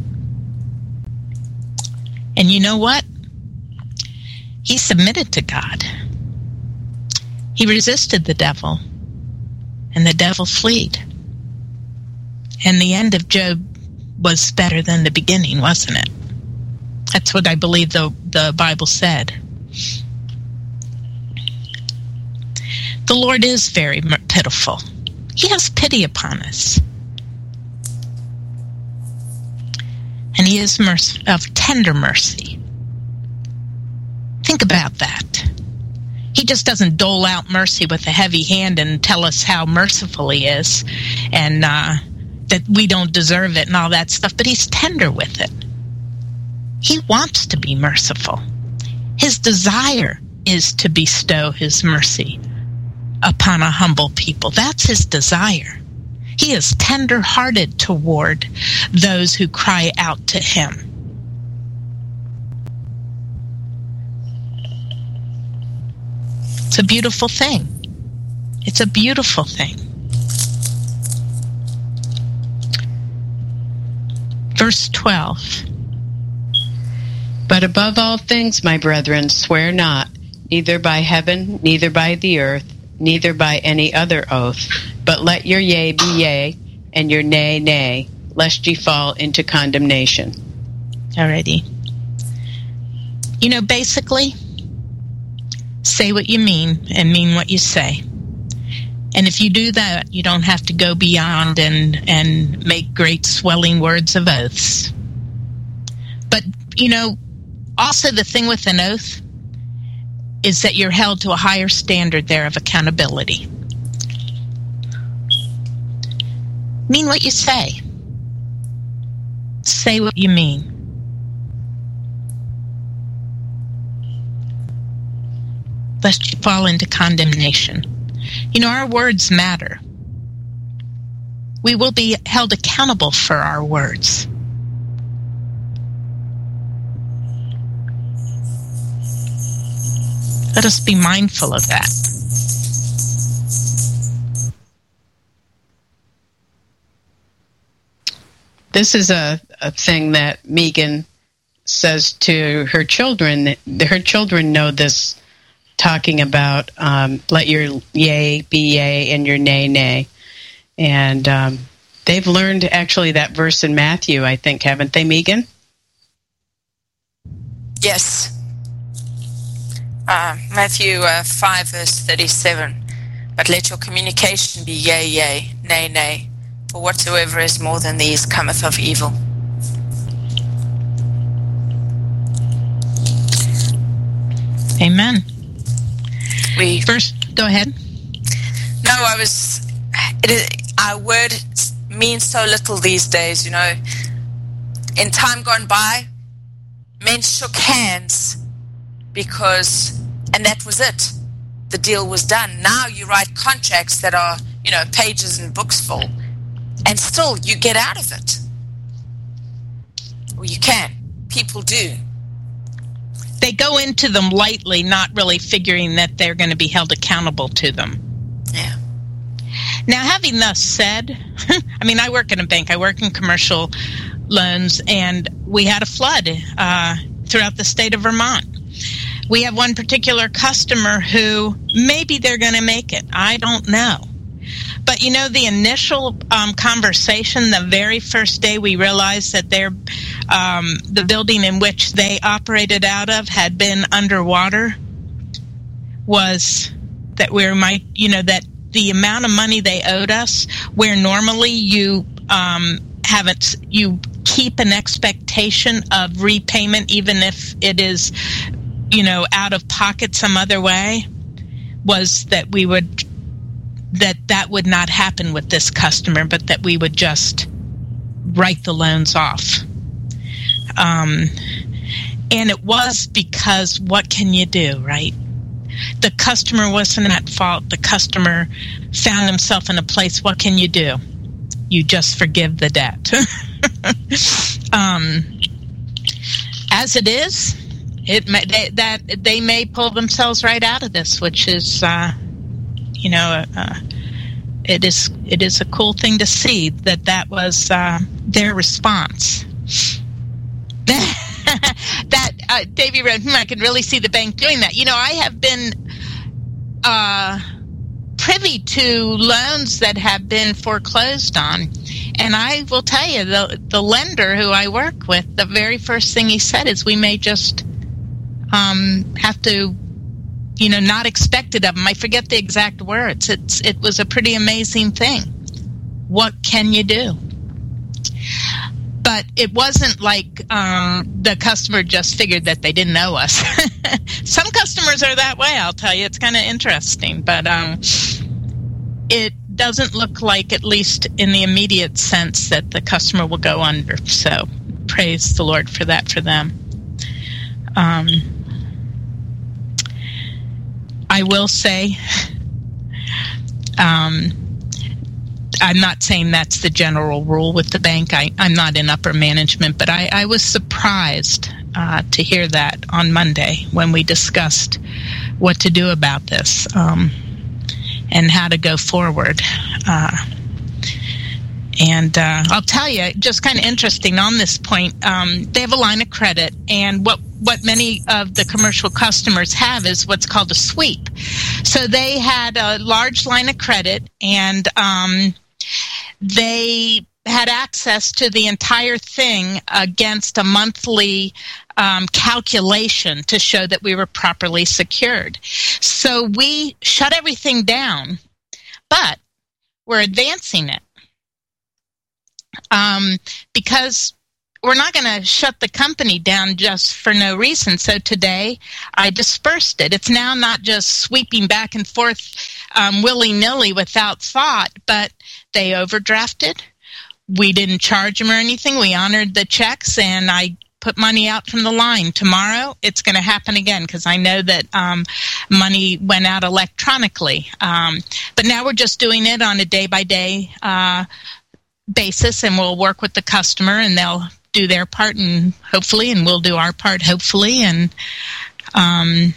And you know what? He submitted to God. He resisted the devil, and the devil fled. And the end of Job was better than the beginning, wasn't it? That's what I believe the, the Bible said. The Lord is very pitiful. He has pity upon us. And he is merc- of tender mercy. Think about that. He just doesn't dole out mercy with a heavy hand and tell us how merciful he is, and uh, that we don't deserve it and all that stuff, but he's tender with it. He wants to be merciful. His desire is to bestow his mercy upon a humble people. That's his desire. He is tender-hearted toward those who cry out to him. It's a beautiful thing. It's a beautiful thing. Verse twelve. But above all things, my brethren, swear not, neither by heaven, neither by the earth, neither by any other oath, but let your yea be yea, and your nay, nay, lest ye fall into condemnation. Alrighty. You know, basically, say what you mean and mean what you say. And if you do that, you don't have to go beyond and, and make great swelling words of oaths. But, you know, also the thing with an oath is that you're held to a higher standard there of accountability. Mean what you say. Say what you mean. Lest you fall into condemnation. You know, our words matter. We will be held accountable for our words. Let us be mindful of that. This is a, a thing that Megan says to her children. Her children know this, talking about um, let your yea be yea and your nay, nay. And um, they've learned actually that verse in Matthew, I think, haven't they, Megan? Yes. Uh, Matthew uh, five, verse thirty-seven. But let your communication be yea, yea, nay, nay. For whatsoever is more than these cometh of evil. Amen. We First, go ahead. No, I was. It is, our word means so little these days. You know, in time gone by, men shook hands because, and that was it. The deal was done. Now you write contracts that are, you know, pages and books full, and still you get out of it. Well, you can. People do. They go into them lightly, not really figuring that they're going to be held accountable to them. Yeah. Now, having thus said, I mean, I work in a bank. I work in commercial loans, and we had a flood uh, throughout the state of Vermont. We have one particular customer who maybe they're going to make it. I don't know. But, you know, the initial um, conversation, the very first day we realized that their, um, the building in which they operated out of had been underwater, was that we might, you know, that the amount of money they owed us, where normally you um, haven't, you keep an expectation of repayment, even if it is, you know, out of pocket some other way, was that we would, that that would not happen with this customer, but that we would just write the loans off. Um, and it was because what can you do, right? The customer wasn't at fault. The customer found himself in a place. What can you do? You just forgive the debt. um, as it is, it may, they, that they may pull themselves right out of this, which is, uh, you know, uh, it is it is a cool thing to see that that was uh, their response. that uh, Davey wrote, hmm, I could really see the bank doing that. You know, I have been uh, privy to loans that have been foreclosed on, and I will tell you, the the lender who I work with, the very first thing he said is, we may just um, have to, you know, not expect it of them. I forget the exact words. It's it was a pretty amazing thing. What can you do? But it wasn't like um, the customer just figured that they didn't owe us. Some customers are that way, I'll tell you. It's kind of interesting. But um, it doesn't look like, at least in the immediate sense, that the customer will go under. So praise the Lord for that for them. Um, I will say, um, I'm not saying that's the general rule with the bank. I, I'm not in upper management, but I, I was surprised uh, to hear that on Monday when we discussed what to do about this um, and how to go forward. Uh, and uh, I'll tell you, just kind of interesting on this point, um, they have a line of credit, and what what many of the commercial customers have is what's called a sweep. So they had a large line of credit, and um, they had access to the entire thing against a monthly um, calculation to show that we were properly secured. So we shut everything down, but we're advancing it. Um, because we're not going to shut the company down just for no reason. So today I dispersed it. It's now not just sweeping back and forth um, willy-nilly without thought, but they overdrafted. We didn't charge them or anything. We honored the checks, and I put money out from the line. Tomorrow it's going to happen again, because I know that um, money went out electronically. Um, but now we're just doing it on a day-by-day uh basis, and we'll work with the customer, and they'll do their part, and hopefully, and we'll do our part, hopefully, and um,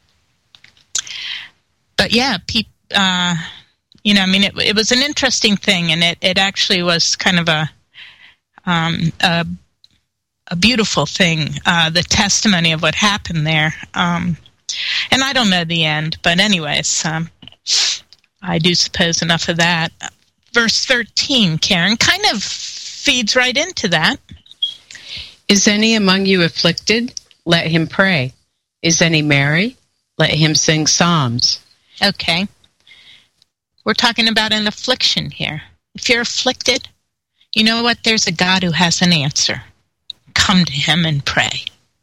but yeah, pe- uh, you know, I mean, it, it was an interesting thing, and it, it actually was kind of a um, a, a beautiful thing, uh, the testimony of what happened there, um, and I don't know the end, but anyways, um, I do suppose enough of that. Verse thirteen, Karen, kind of feeds right into that. Is any among you afflicted? Let him pray. Is any merry? Let him sing psalms. Okay. We're talking about an affliction here. If you're afflicted, you know what? There's a God who has an answer. Come to him and pray.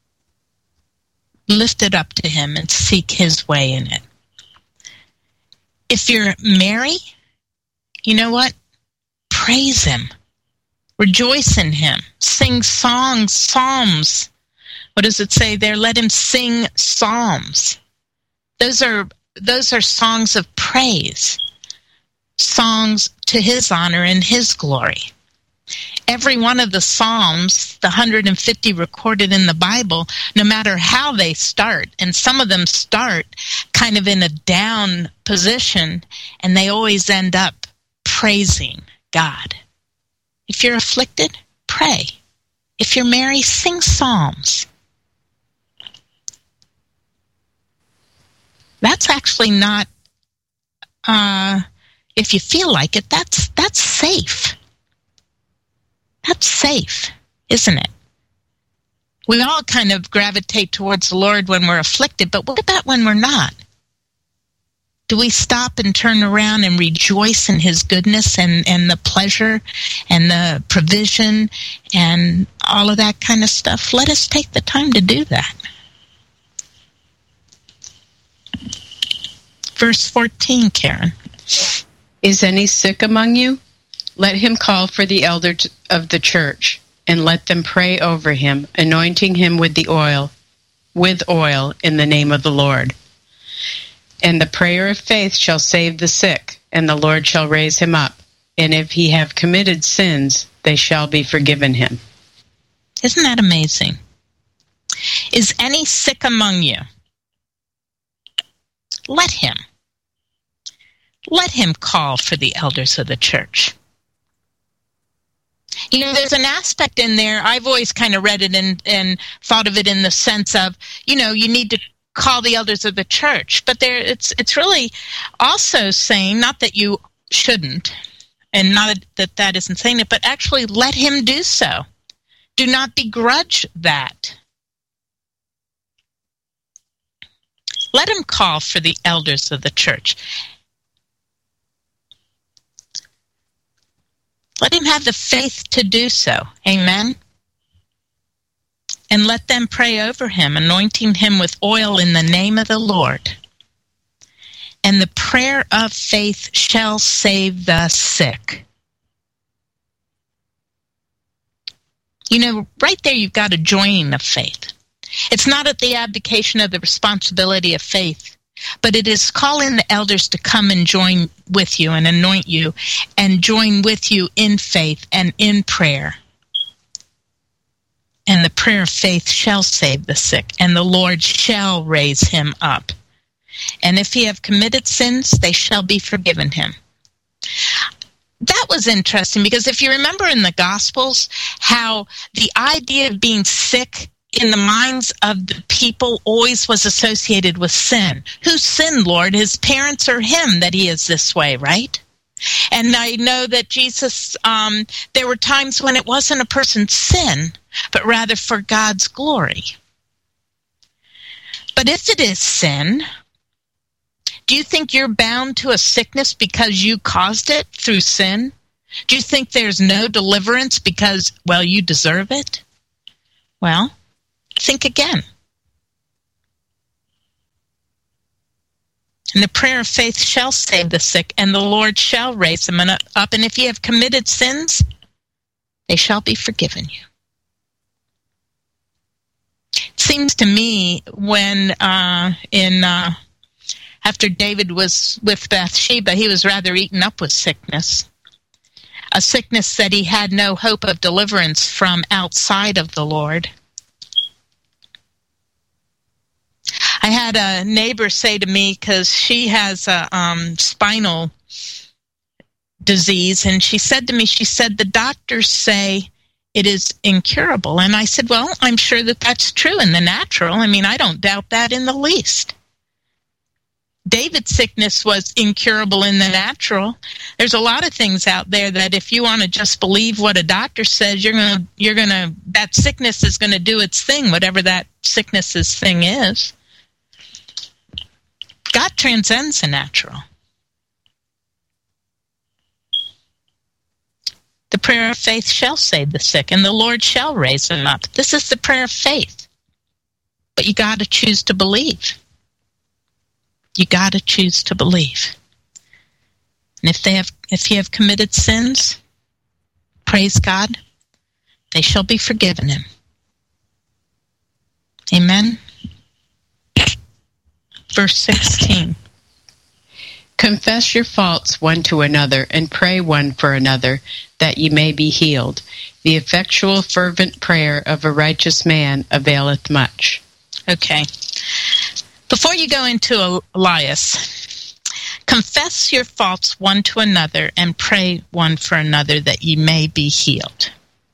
Lift it up to him and seek his way in it. If you're merry, you know what? Praise him. Rejoice in him. Sing songs, psalms. What does it say there? Let him sing psalms. Those are those are songs of praise. Songs to his honor and his glory. Every one of the psalms, the one hundred fifty recorded in the Bible, no matter how they start, and some of them start kind of in a down position, and they always end up praising God. If you're afflicted, pray. If you're merry, sing psalms. That's actually not, uh, if you feel like it, that's that's safe. That's safe, isn't it? We all kind of gravitate towards the Lord when we're afflicted, but what about when we're not? Do we stop and turn around and rejoice in his goodness and, and the pleasure and the provision and all of that kind of stuff? Let us take the time to do that. Verse fourteen, Karen. Is any sick among you? Let him call for the elders of the church, and let them pray over him, anointing him with the oil, with oil in the name of the Lord. And the prayer of faith shall save the sick, and the Lord shall raise him up. And if he have committed sins, they shall be forgiven him. Isn't that amazing? Is any sick among you? Let him. Let him call for the elders of the church. You know, there's an aspect in there, I've always kind of read it and, and thought of it in the sense of, you know, you need to call the elders of the church. But there, it's it's really also saying, not that you shouldn't, and not that that isn't saying it, but actually let him do so. Do not begrudge that. Let him call for the elders of the church. Let him have the faith to do so. Amen? And let them pray over him, anointing him with oil in the name of the Lord. And the prayer of faith shall save the sick. You know, right there you've got a joining of faith. It's not at the abdication of the responsibility of faith, but it is calling the elders to come and join with you and anoint you and join with you in faith and in prayer. And the prayer of faith shall save the sick, and the Lord shall raise him up. And if he have committed sins, they shall be forgiven him. That was interesting, because if you remember in the Gospels, how the idea of being sick in the minds of the people always was associated with sin. Who sinned, Lord? His parents or him that he is this way, right? And I know that Jesus, um, there were times when it wasn't a person's sin, but rather for God's glory. But if it is sin, do you think you're bound to a sickness because you caused it through sin? Do you think there's no deliverance because, well, you deserve it? Well, think again. And the prayer of faith shall save the sick, and the Lord shall raise them up. And if ye have committed sins, they shall be forgiven you. It seems to me when uh, in uh, after David was with Bathsheba, he was rather eaten up with sickness. A sickness that he had no hope of deliverance from outside of the Lord. I had a neighbor say to me, because she has a um, spinal disease, and she said to me, she said, the doctors say it is incurable. And I said, well, I'm sure that that's true in the natural. I mean, I don't doubt that in the least. David's sickness was incurable in the natural. There's a lot of things out there that if you want to just believe what a doctor says, you're going to, you're going to, that sickness is going to do its thing, whatever that sickness's thing is. God transcends the natural. The prayer of faith shall save the sick, and the Lord shall raise them up. This is the prayer of faith. But you got to choose to believe. You got to choose to believe. And if they have, if you have committed sins, praise God, they shall be forgiven him. Amen. Verse sixteen. Confess your faults one to another, and pray one for another, that ye may be healed. The effectual fervent prayer of a righteous man availeth much. Okay. Before you go into Elias, confess your faults one to another, and pray one for another, that ye may be healed.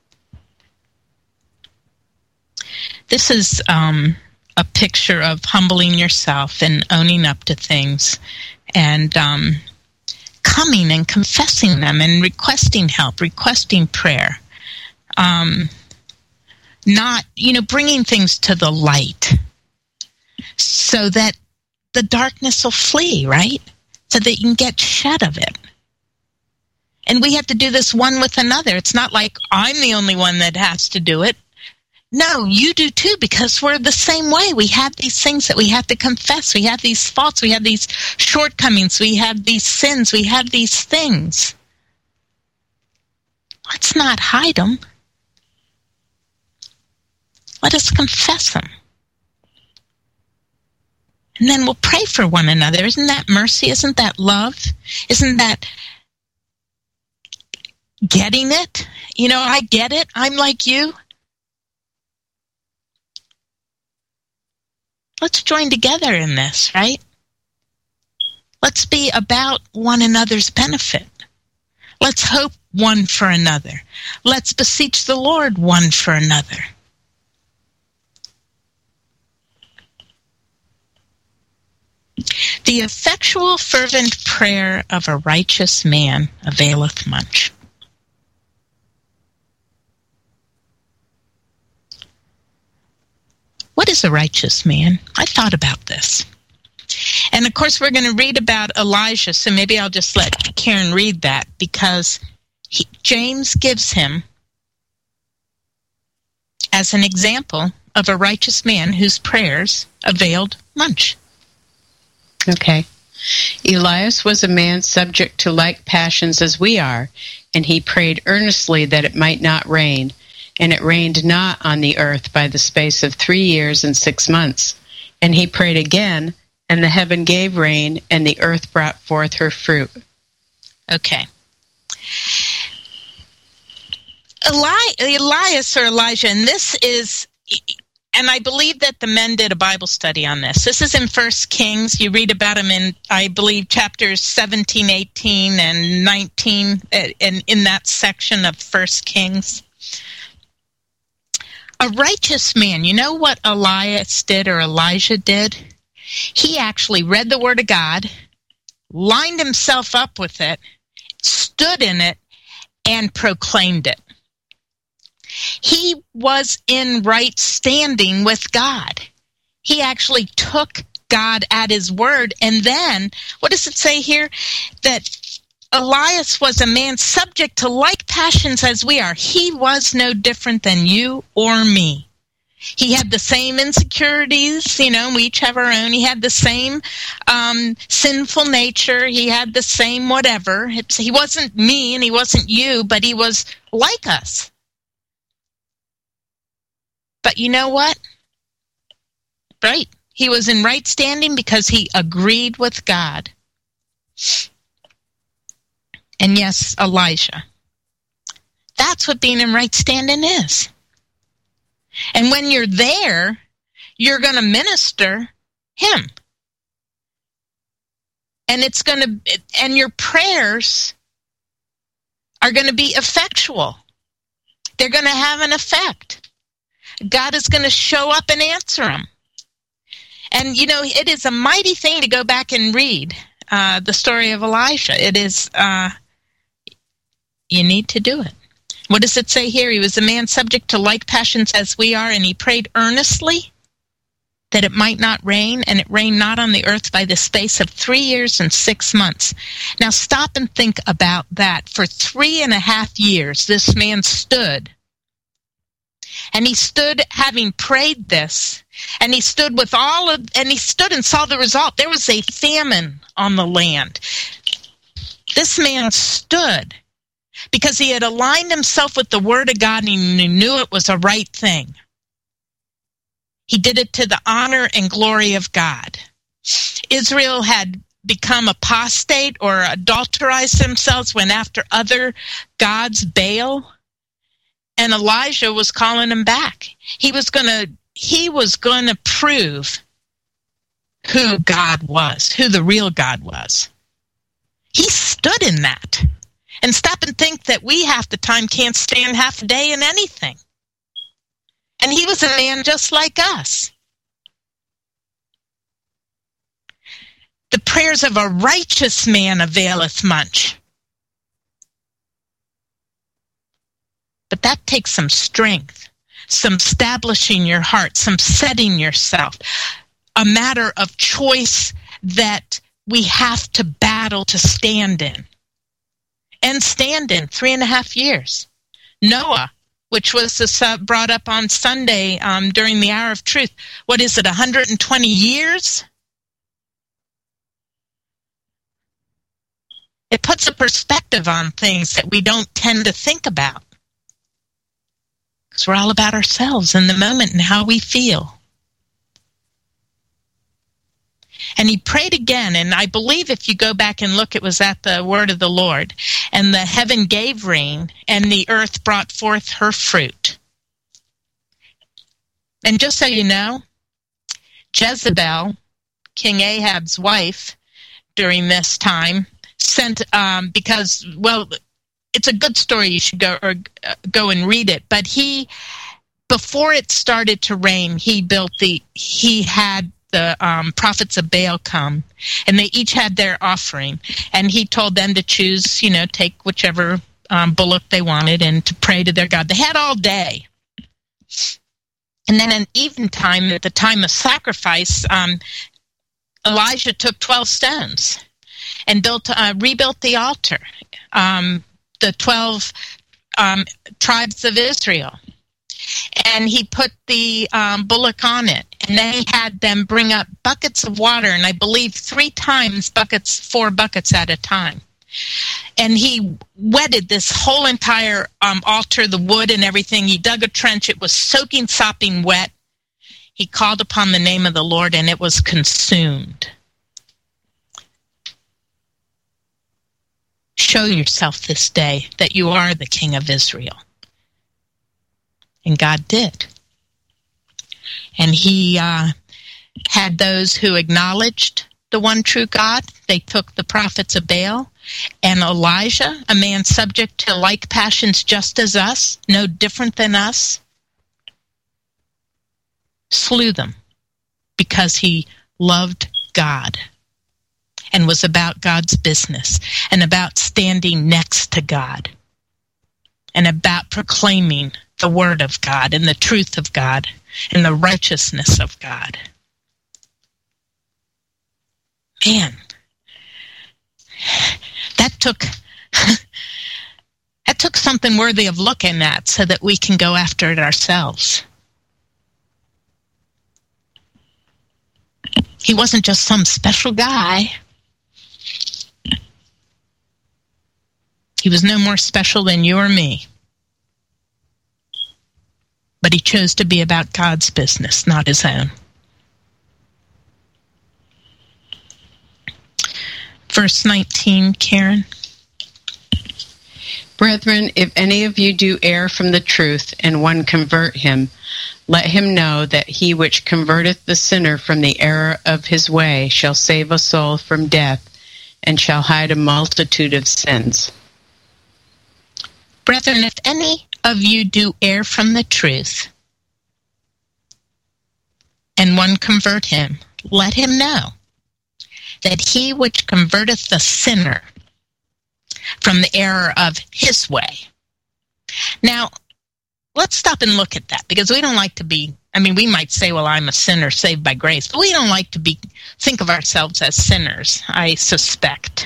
This is um, a picture of humbling yourself and owning up to things, and um, coming and confessing them and requesting help, requesting prayer. Um, not, you know, bringing things to the light so that the darkness will flee, right? so that you can get shed of it. And we have to do this one with another. It's not like I'm the only one that has to do it. No, you do too, because we're the same way. We have these things that we have to confess. We have these faults. We have these shortcomings. We have these sins. We have these things. Let's not hide them. Let us confess them. And then we'll pray for one another. Isn't that mercy? Isn't that love? Isn't that getting it? You know, I get it. I'm like you. Let's join together in this, right? Let's be about one another's benefit. Let's hope one for another. Let's beseech the Lord one for another. The effectual, fervent prayer of a righteous man availeth much. What is a righteous man? I thought about this. And of course, we're going to read about Elijah, so maybe I'll just let Karen read that, because he, James gives him as an example of a righteous man whose prayers availed much. Okay. Elias was a man subject to like passions as we are, and he prayed earnestly that it might not rain. And it rained not on the earth by the space of three years and six months. And he prayed again, and the heaven gave rain, and the earth brought forth her fruit. Okay. Eli- Elias or Elijah, and this is, and I believe that the men did a Bible study on this. This is in First Kings. You read about him in, I believe, chapters seventeen, eighteen, and nineteen, and in that section of First Kings. A righteous man, you know what Elias did or Elijah did? He actually read the Word of God, lined himself up with it, stood in it, and proclaimed it. He was in right standing with God. He actually took God at his word. And then, what does it say here? That Elias was a man subject to like passions as we are. He was no different than you or me. He had the same insecurities, you know, we each have our own. He had the same um, sinful nature. He had the same whatever. It's, he wasn't me and he wasn't you, but he was like us. But you know what? Right. He was in right standing because he agreed with God. And yes, Elijah. That's what being in right standing is. And when you're there, you're going to minister him. And it's going to, and your prayers are going to be effectual. They're going to have an effect. God is going to show up and answer them. And, you know, it is a mighty thing to go back and read uh, the story of Elijah. It is, uh, you need to do it. What does it say here? He was a man subject to like passions as we are, and he prayed earnestly that it might not rain, and it rained not on the earth by the space of three years and six months. Now stop and think about that. For three and a half years, this man stood. And he stood having prayed this, and he stood with all of, and he stood and saw the result. There was a famine on the land. This man stood because he had aligned himself with the Word of God, and he knew it was a right thing. He did it to the honor and glory of God. Israel had become apostate or adulterized themselves, went after other gods, Baal. And Elijah was calling him back. He was going to he was going to prove who God was, who the real God was. He stood in that. And stop and think that we half the time can't stand half a day in anything. And he was a man just like us. The prayers of a righteous man availeth much. But that takes some strength, some establishing your heart, some setting yourself, a matter of choice that we have to battle to stand in. And stand in three and a half years. Noah, which was this, uh, brought up on Sunday um, during the Hour of Truth. What is it, one hundred twenty years? It puts a perspective on things that we don't tend to think about. Because we're all about ourselves in the moment and how we feel. And he prayed again, and I believe if you go back and look, it was at the word of the Lord. And the heaven gave rain, and the earth brought forth her fruit. And just so you know, Jezebel, King Ahab's wife, during this time, sent, um, because, well, it's a good story, you should go, or, uh, go and read it, but he, before it started to rain, he built the, he had the um, prophets of Baal come, and they each had their offering, and he told them to choose, you know, take whichever um, bullock they wanted and to pray to their God. They had all day. And then at eventime, at the time of sacrifice, um, Elijah took twelve stones and built, uh, rebuilt the altar, um, the twelve um, tribes of Israel. And he put the um, bullock on it. And then he had them bring up buckets of water, and I believe three times buckets, four buckets at a time. And he wetted this whole entire um, altar, the wood and everything. He dug a trench. It was soaking, sopping wet. He called upon the name of the Lord, and it was consumed. Show yourself this day that you are the King of Israel. And God did. And he uh, had those who acknowledged the one true God. They took the prophets of Baal. And Elijah, a man subject to like passions just as us, no different than us, slew them because he loved God and was about God's business and about standing next to God and about proclaiming the word of God and the truth of God and the righteousness of God. Man, that took that took something worthy of looking at so that we can go after it ourselves. He wasn't just some special guy. He was no more special than you or me. But he chose to be about God's business, not his own. Verse nineteen, Karen. Brethren, if any of you do err from the truth, and one convert him, let him know that he which converteth the sinner from the error of his way shall save a soul from death, and shall hide a multitude of sins. Brethren, if any of you do err from the truth, and one convert him, let him know that he which converteth the sinner from the error of his way. Now, let's stop and look at that, because we don't like to be, I mean, we might say, well, I'm a sinner saved by grace, but we don't like to be think of ourselves as sinners, I suspect.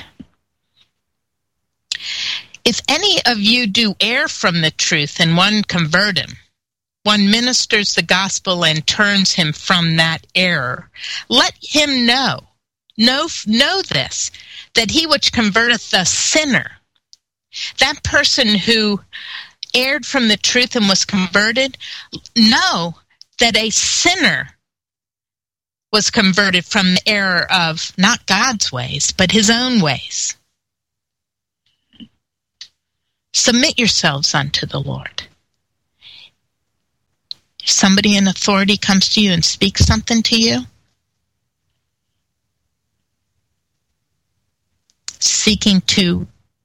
If any of you do err from the truth and one convert him, one ministers the gospel and turns him from that error, let him know, know, know this, that he which converteth the sinner, that person who erred from the truth and was converted, know that a sinner was converted from the error of not God's ways, but his own ways. Submit yourselves unto the Lord. If somebody in authority comes to you and speaks something to you, seeking to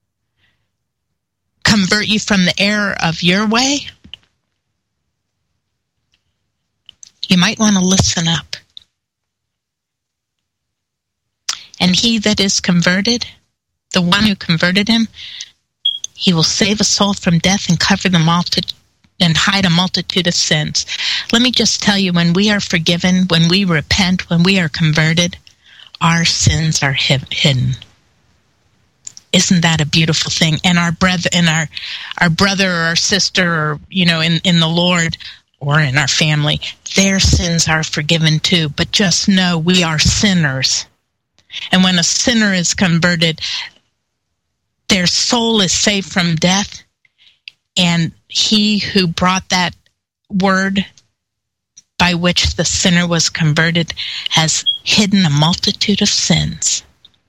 convert you from the error of your way, you might want to listen up. And he that is converted, the one who converted him, he will save a soul from death and cover the multitude and hide a multitude of sins. Let me just tell you, when we are forgiven, when we repent, when we are converted, our sins are hid- hidden. Isn't that a beautiful thing? And our brother, and our our brother or our sister, or you know, in, in the Lord or in our family, their sins are forgiven too. But just know we are sinners, and when a sinner is converted, their soul is saved from death, and He who brought that word by which the sinner was converted has hidden a multitude of sins.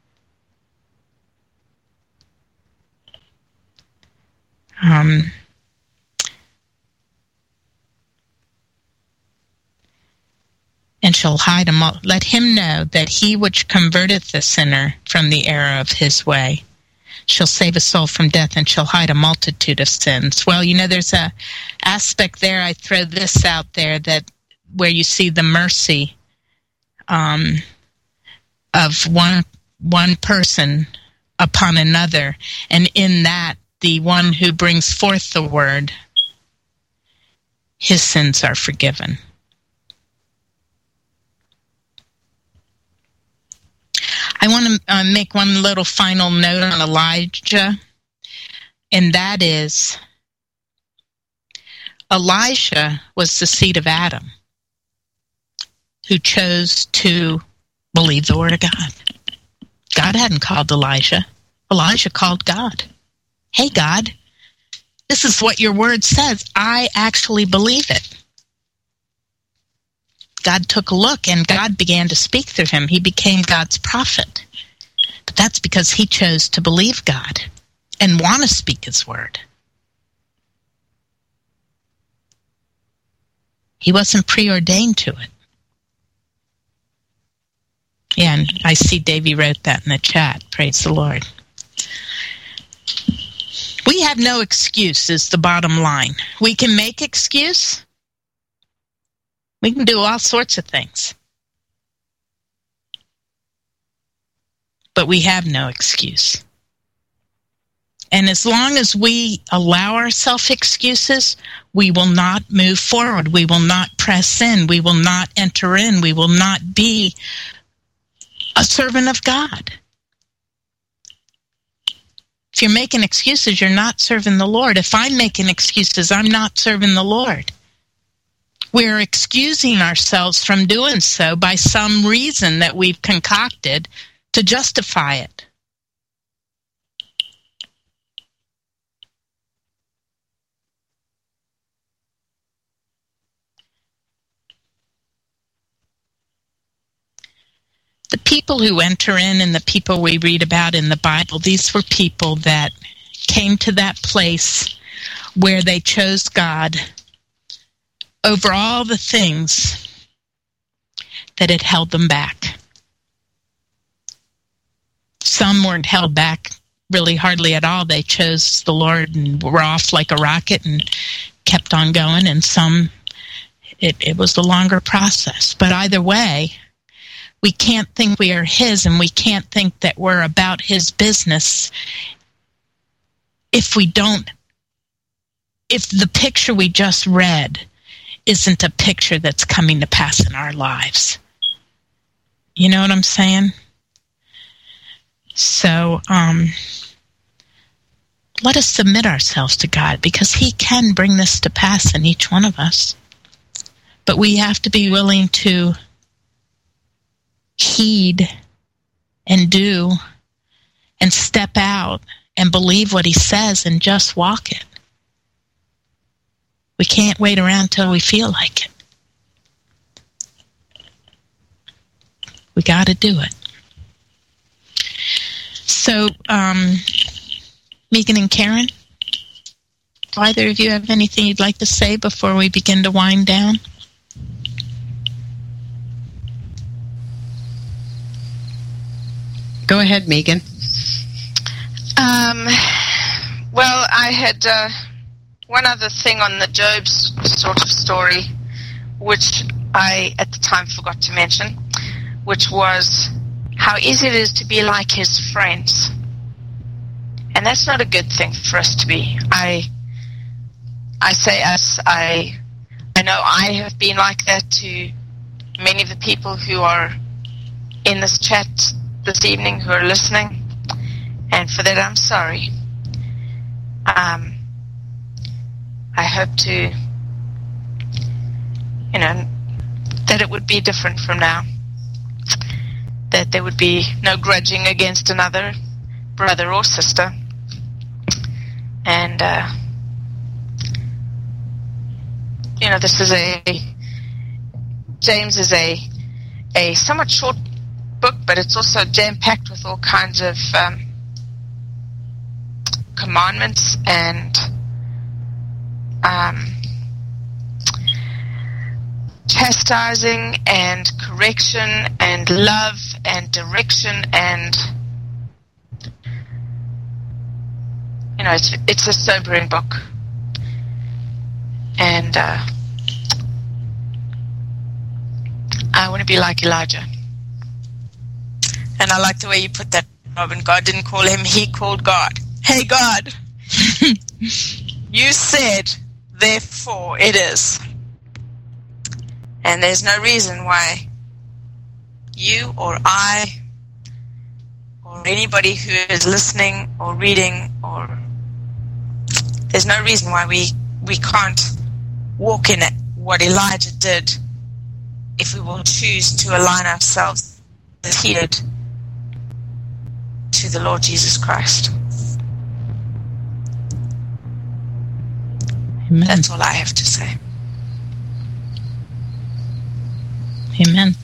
Um, and shall hide a mul- let him know that he which converteth the sinner from the error of his way shall save a soul from death, and shall hide a multitude of sins. Well, you know, there's a aspect there. I throw this out there, that where you see the mercy um, of one one person upon another, and in that, the one who brings forth the word, his sins are forgiven. I want to uh, make one little final note on Elijah, and that is, Elijah was the seed of Adam, who chose to believe the word of God. God hadn't called Elijah. Elijah called God. Hey, God, this is what your word says. I actually believe it. God took a look, and God began to speak through him. He became God's prophet. But that's because he chose to believe God and want to speak his word. He wasn't preordained to it. Yeah, and I see Davey wrote that in the chat. Praise the Lord. We have no excuse, is the bottom line. We can make excuse. We can do all sorts of things. But we have no excuse. And as long as we allow ourselves excuses, we will not move forward. We will not press in. We will not enter in. We will not be a servant of God. If you're making excuses, you're not serving the Lord. If I'm making excuses, I'm not serving the Lord. We're excusing ourselves from doing so by some reason that we've concocted to justify it. The people who enter in and the people we read about in the Bible, these were people that came to that place where they chose God over all the things that had held them back. Some weren't held back really hardly at all. They chose the Lord and were off like a rocket and kept on going, and some, it, it was the longer process. But either way, we can't think we are his, and we can't think that we're about his business if we don't, if the picture we just read isn't a picture that's coming to pass in our lives. You know what I'm saying? So, um, let us submit ourselves to God, because he can bring this to pass in each one of us. But we have to be willing to heed and do and step out and believe what he says and just walk it. We can't wait around till we feel like it. We got to do it. So, um, Megan and Karen, do either of you have anything you'd like to say before we begin to wind down? Go ahead, Megan. Um, well, I had uh, one other thing on the Job's sort of story, which I at the time forgot to mention, which was how easy it is to be like his friends. And that's not a good thing for us to be. I I say us, I I know I have been like that to many of the people who are in this chat this evening who are listening, and for that I'm sorry. Um, I hope to, you know, that it would be different from now, that there would be no grudging against another brother or sister, and uh, you know, this is a James is a a somewhat short book, but it's also jam-packed with all kinds of um, commandments and um, chastising and correction and love and direction, and you know, it's it's a sobering book. And uh, I want to be like Elijah. And I like the way you put that, Robin. God didn't call him, he called God. Hey, God, you said, therefore it is. And there's no reason why you or I or anybody who is listening or reading, or there's no reason why we, we can't walk in it, what Elijah did, if we will choose to align ourselves adhered to the Lord Jesus Christ. Amen. That's all I have to say. Amen.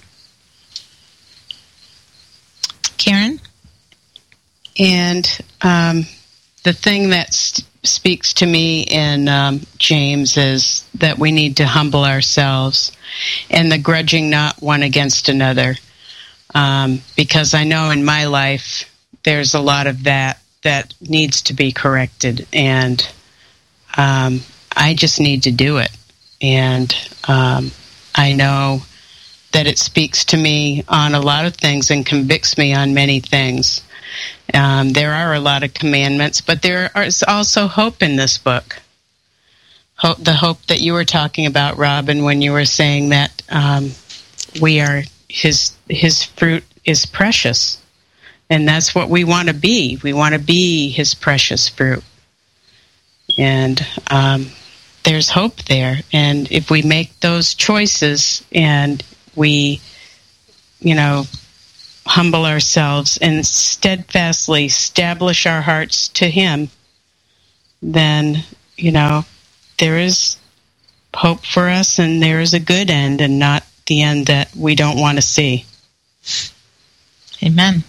Karen? And um, the thing that st- speaks to me in um, James is that we need to humble ourselves, and the grudging not one against another. Um, because I know in my life there's a lot of that that needs to be corrected, and um, I just need to do it. And um, I know that it speaks to me on a lot of things and convicts me on many things. Um, there are a lot of commandments, but there is also hope in this book. Hope, the hope that you were talking about, Robin, when you were saying that um, we are his his fruit is precious, and that's what we want to be. We want to be his precious fruit, and um, there's hope there. And if we make those choices and we, you know, humble ourselves and steadfastly establish our hearts to him, then, you know, there is hope for us, and there is a good end, and not the end that we don't want to see. Amen.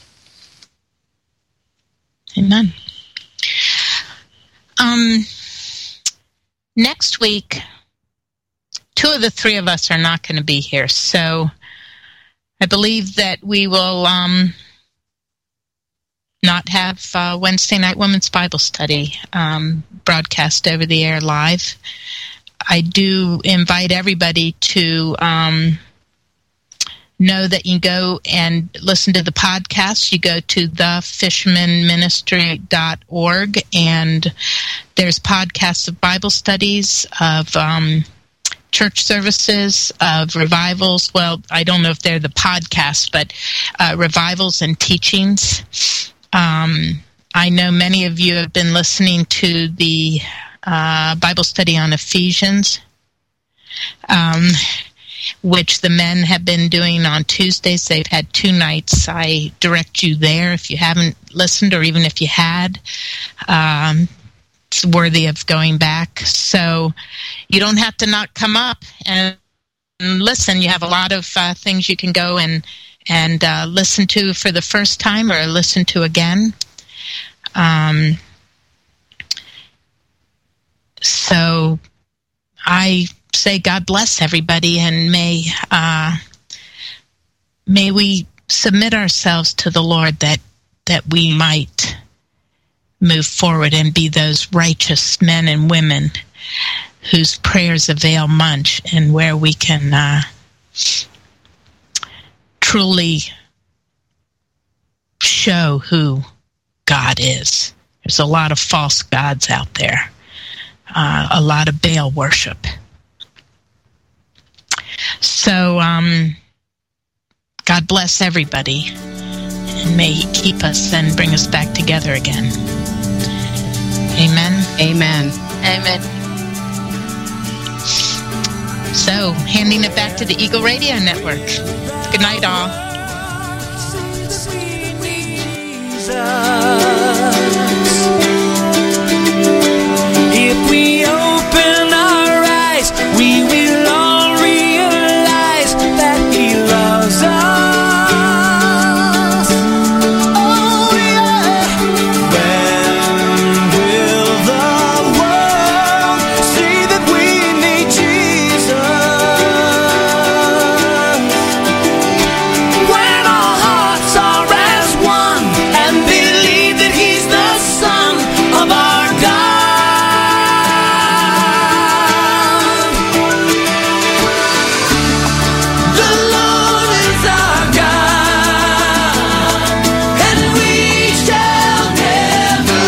Amen. Um, next week, two of the three of us are not going to be here, so I believe that we will um, not have uh, Wednesday night women's Bible study um, broadcast over the air live. I do invite everybody to um, know that you go and listen to the podcast. You go to the fisherman ministry dot org, and there's podcasts of Bible studies, of um, church services, of revivals. Well, I don't know if they're the podcasts, but uh, revivals and teachings. Um, I know many of you have been listening to the uh, Bible study on Ephesians, um, which the men have been doing on Tuesdays. They've had two nights. I direct you there if you haven't listened, or even if you had. Um, it's worthy of going back. So you don't have to not come up and listen. You have a lot of uh, things you can go and and uh, listen to for the first time, or listen to again. Um, so I say God bless everybody, and may uh, may we submit ourselves to the Lord, that that we might move forward and be those righteous men and women whose prayers avail much, and where we can uh, truly show who God is. There's a lot of false gods out there, uh, a lot of Baal worship. So um, God bless everybody, and may He keep us and bring us back together again. Amen. Amen. Amen. So, handing it back to the Eagle Radio Network. Good night, all. If we open our eyes, we will all realize that He loves us. Oh yeah. When will the world see that we need Jesus? When our hearts are as one and believe that He's the Son of our God. The Lord is our God, and we shall never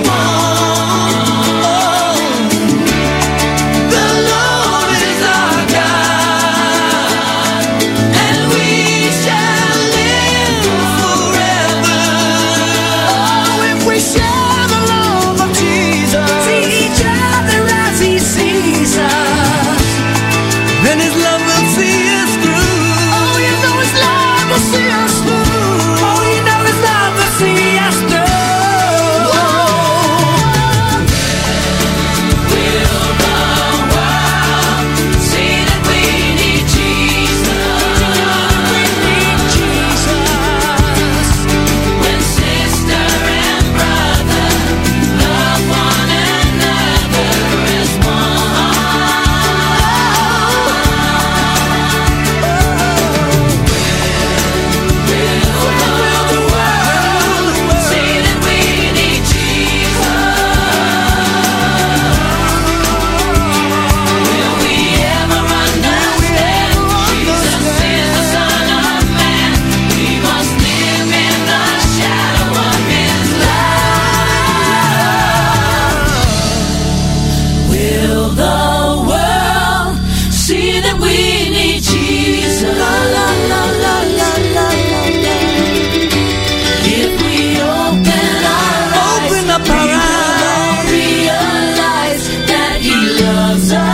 want. The Lord is our God, and we shall live forever. Oh, if we share the love of Jesus, see each other as He sees us, then His love will see us through. Oh, you know His love will see us through. Oh, you know His love will see us through. Will the world see that we need Jesus? We need Jesus. When sister and brother love one another as Will the world see that we need Jesus? Will we ever understand Jesus is the Son of Man? We must live in the shadow of His love. Will the world see that we need Jesus? La, la, la, la, la, la, la, la. If we open our eyes, open up our we will realize that He loves us.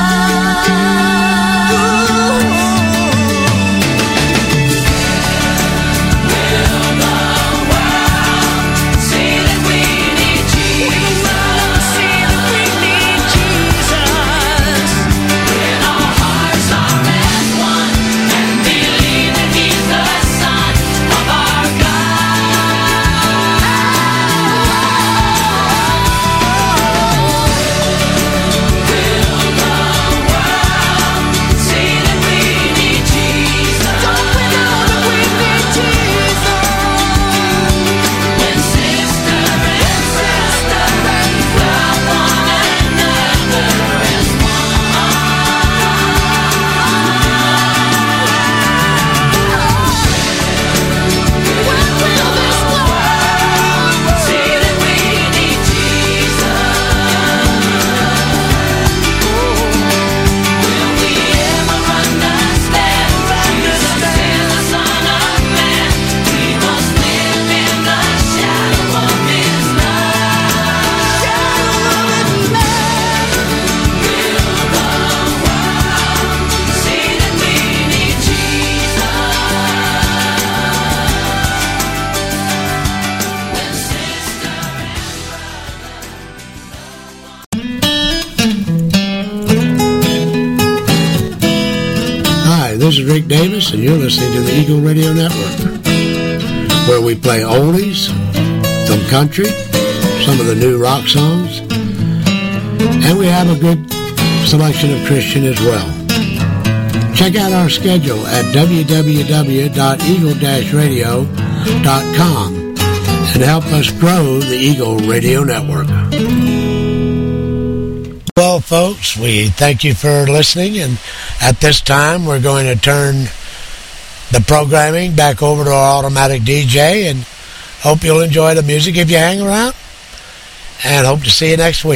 Will the world see that we need Jesus? See that we need Jesus. When our hearts are as one and believe that He's the Son of our see that we need Jesus? Don't we know that we need Jesus? When sister and brother love one another as When will this world see that we need Jesus? Will we ever understand Jesus is the Son of Man? We must live in the shadow of His love. Will the world see that we need Jesus? When sister Hi, this is Rick Davis, and you're listening to the Eagle Radio Network, where we play oldies, some country, some of the new rock songs, and we have a good selection of Christian as well. Check out our schedule at w w w dot eagle dash radio dot com and help us grow the Eagle Radio Network. Well, folks, we thank you for listening, and at this time we're going to turn the programming back over to our automatic D J, and hope you'll enjoy the music if you hang around, and hope to see you next week.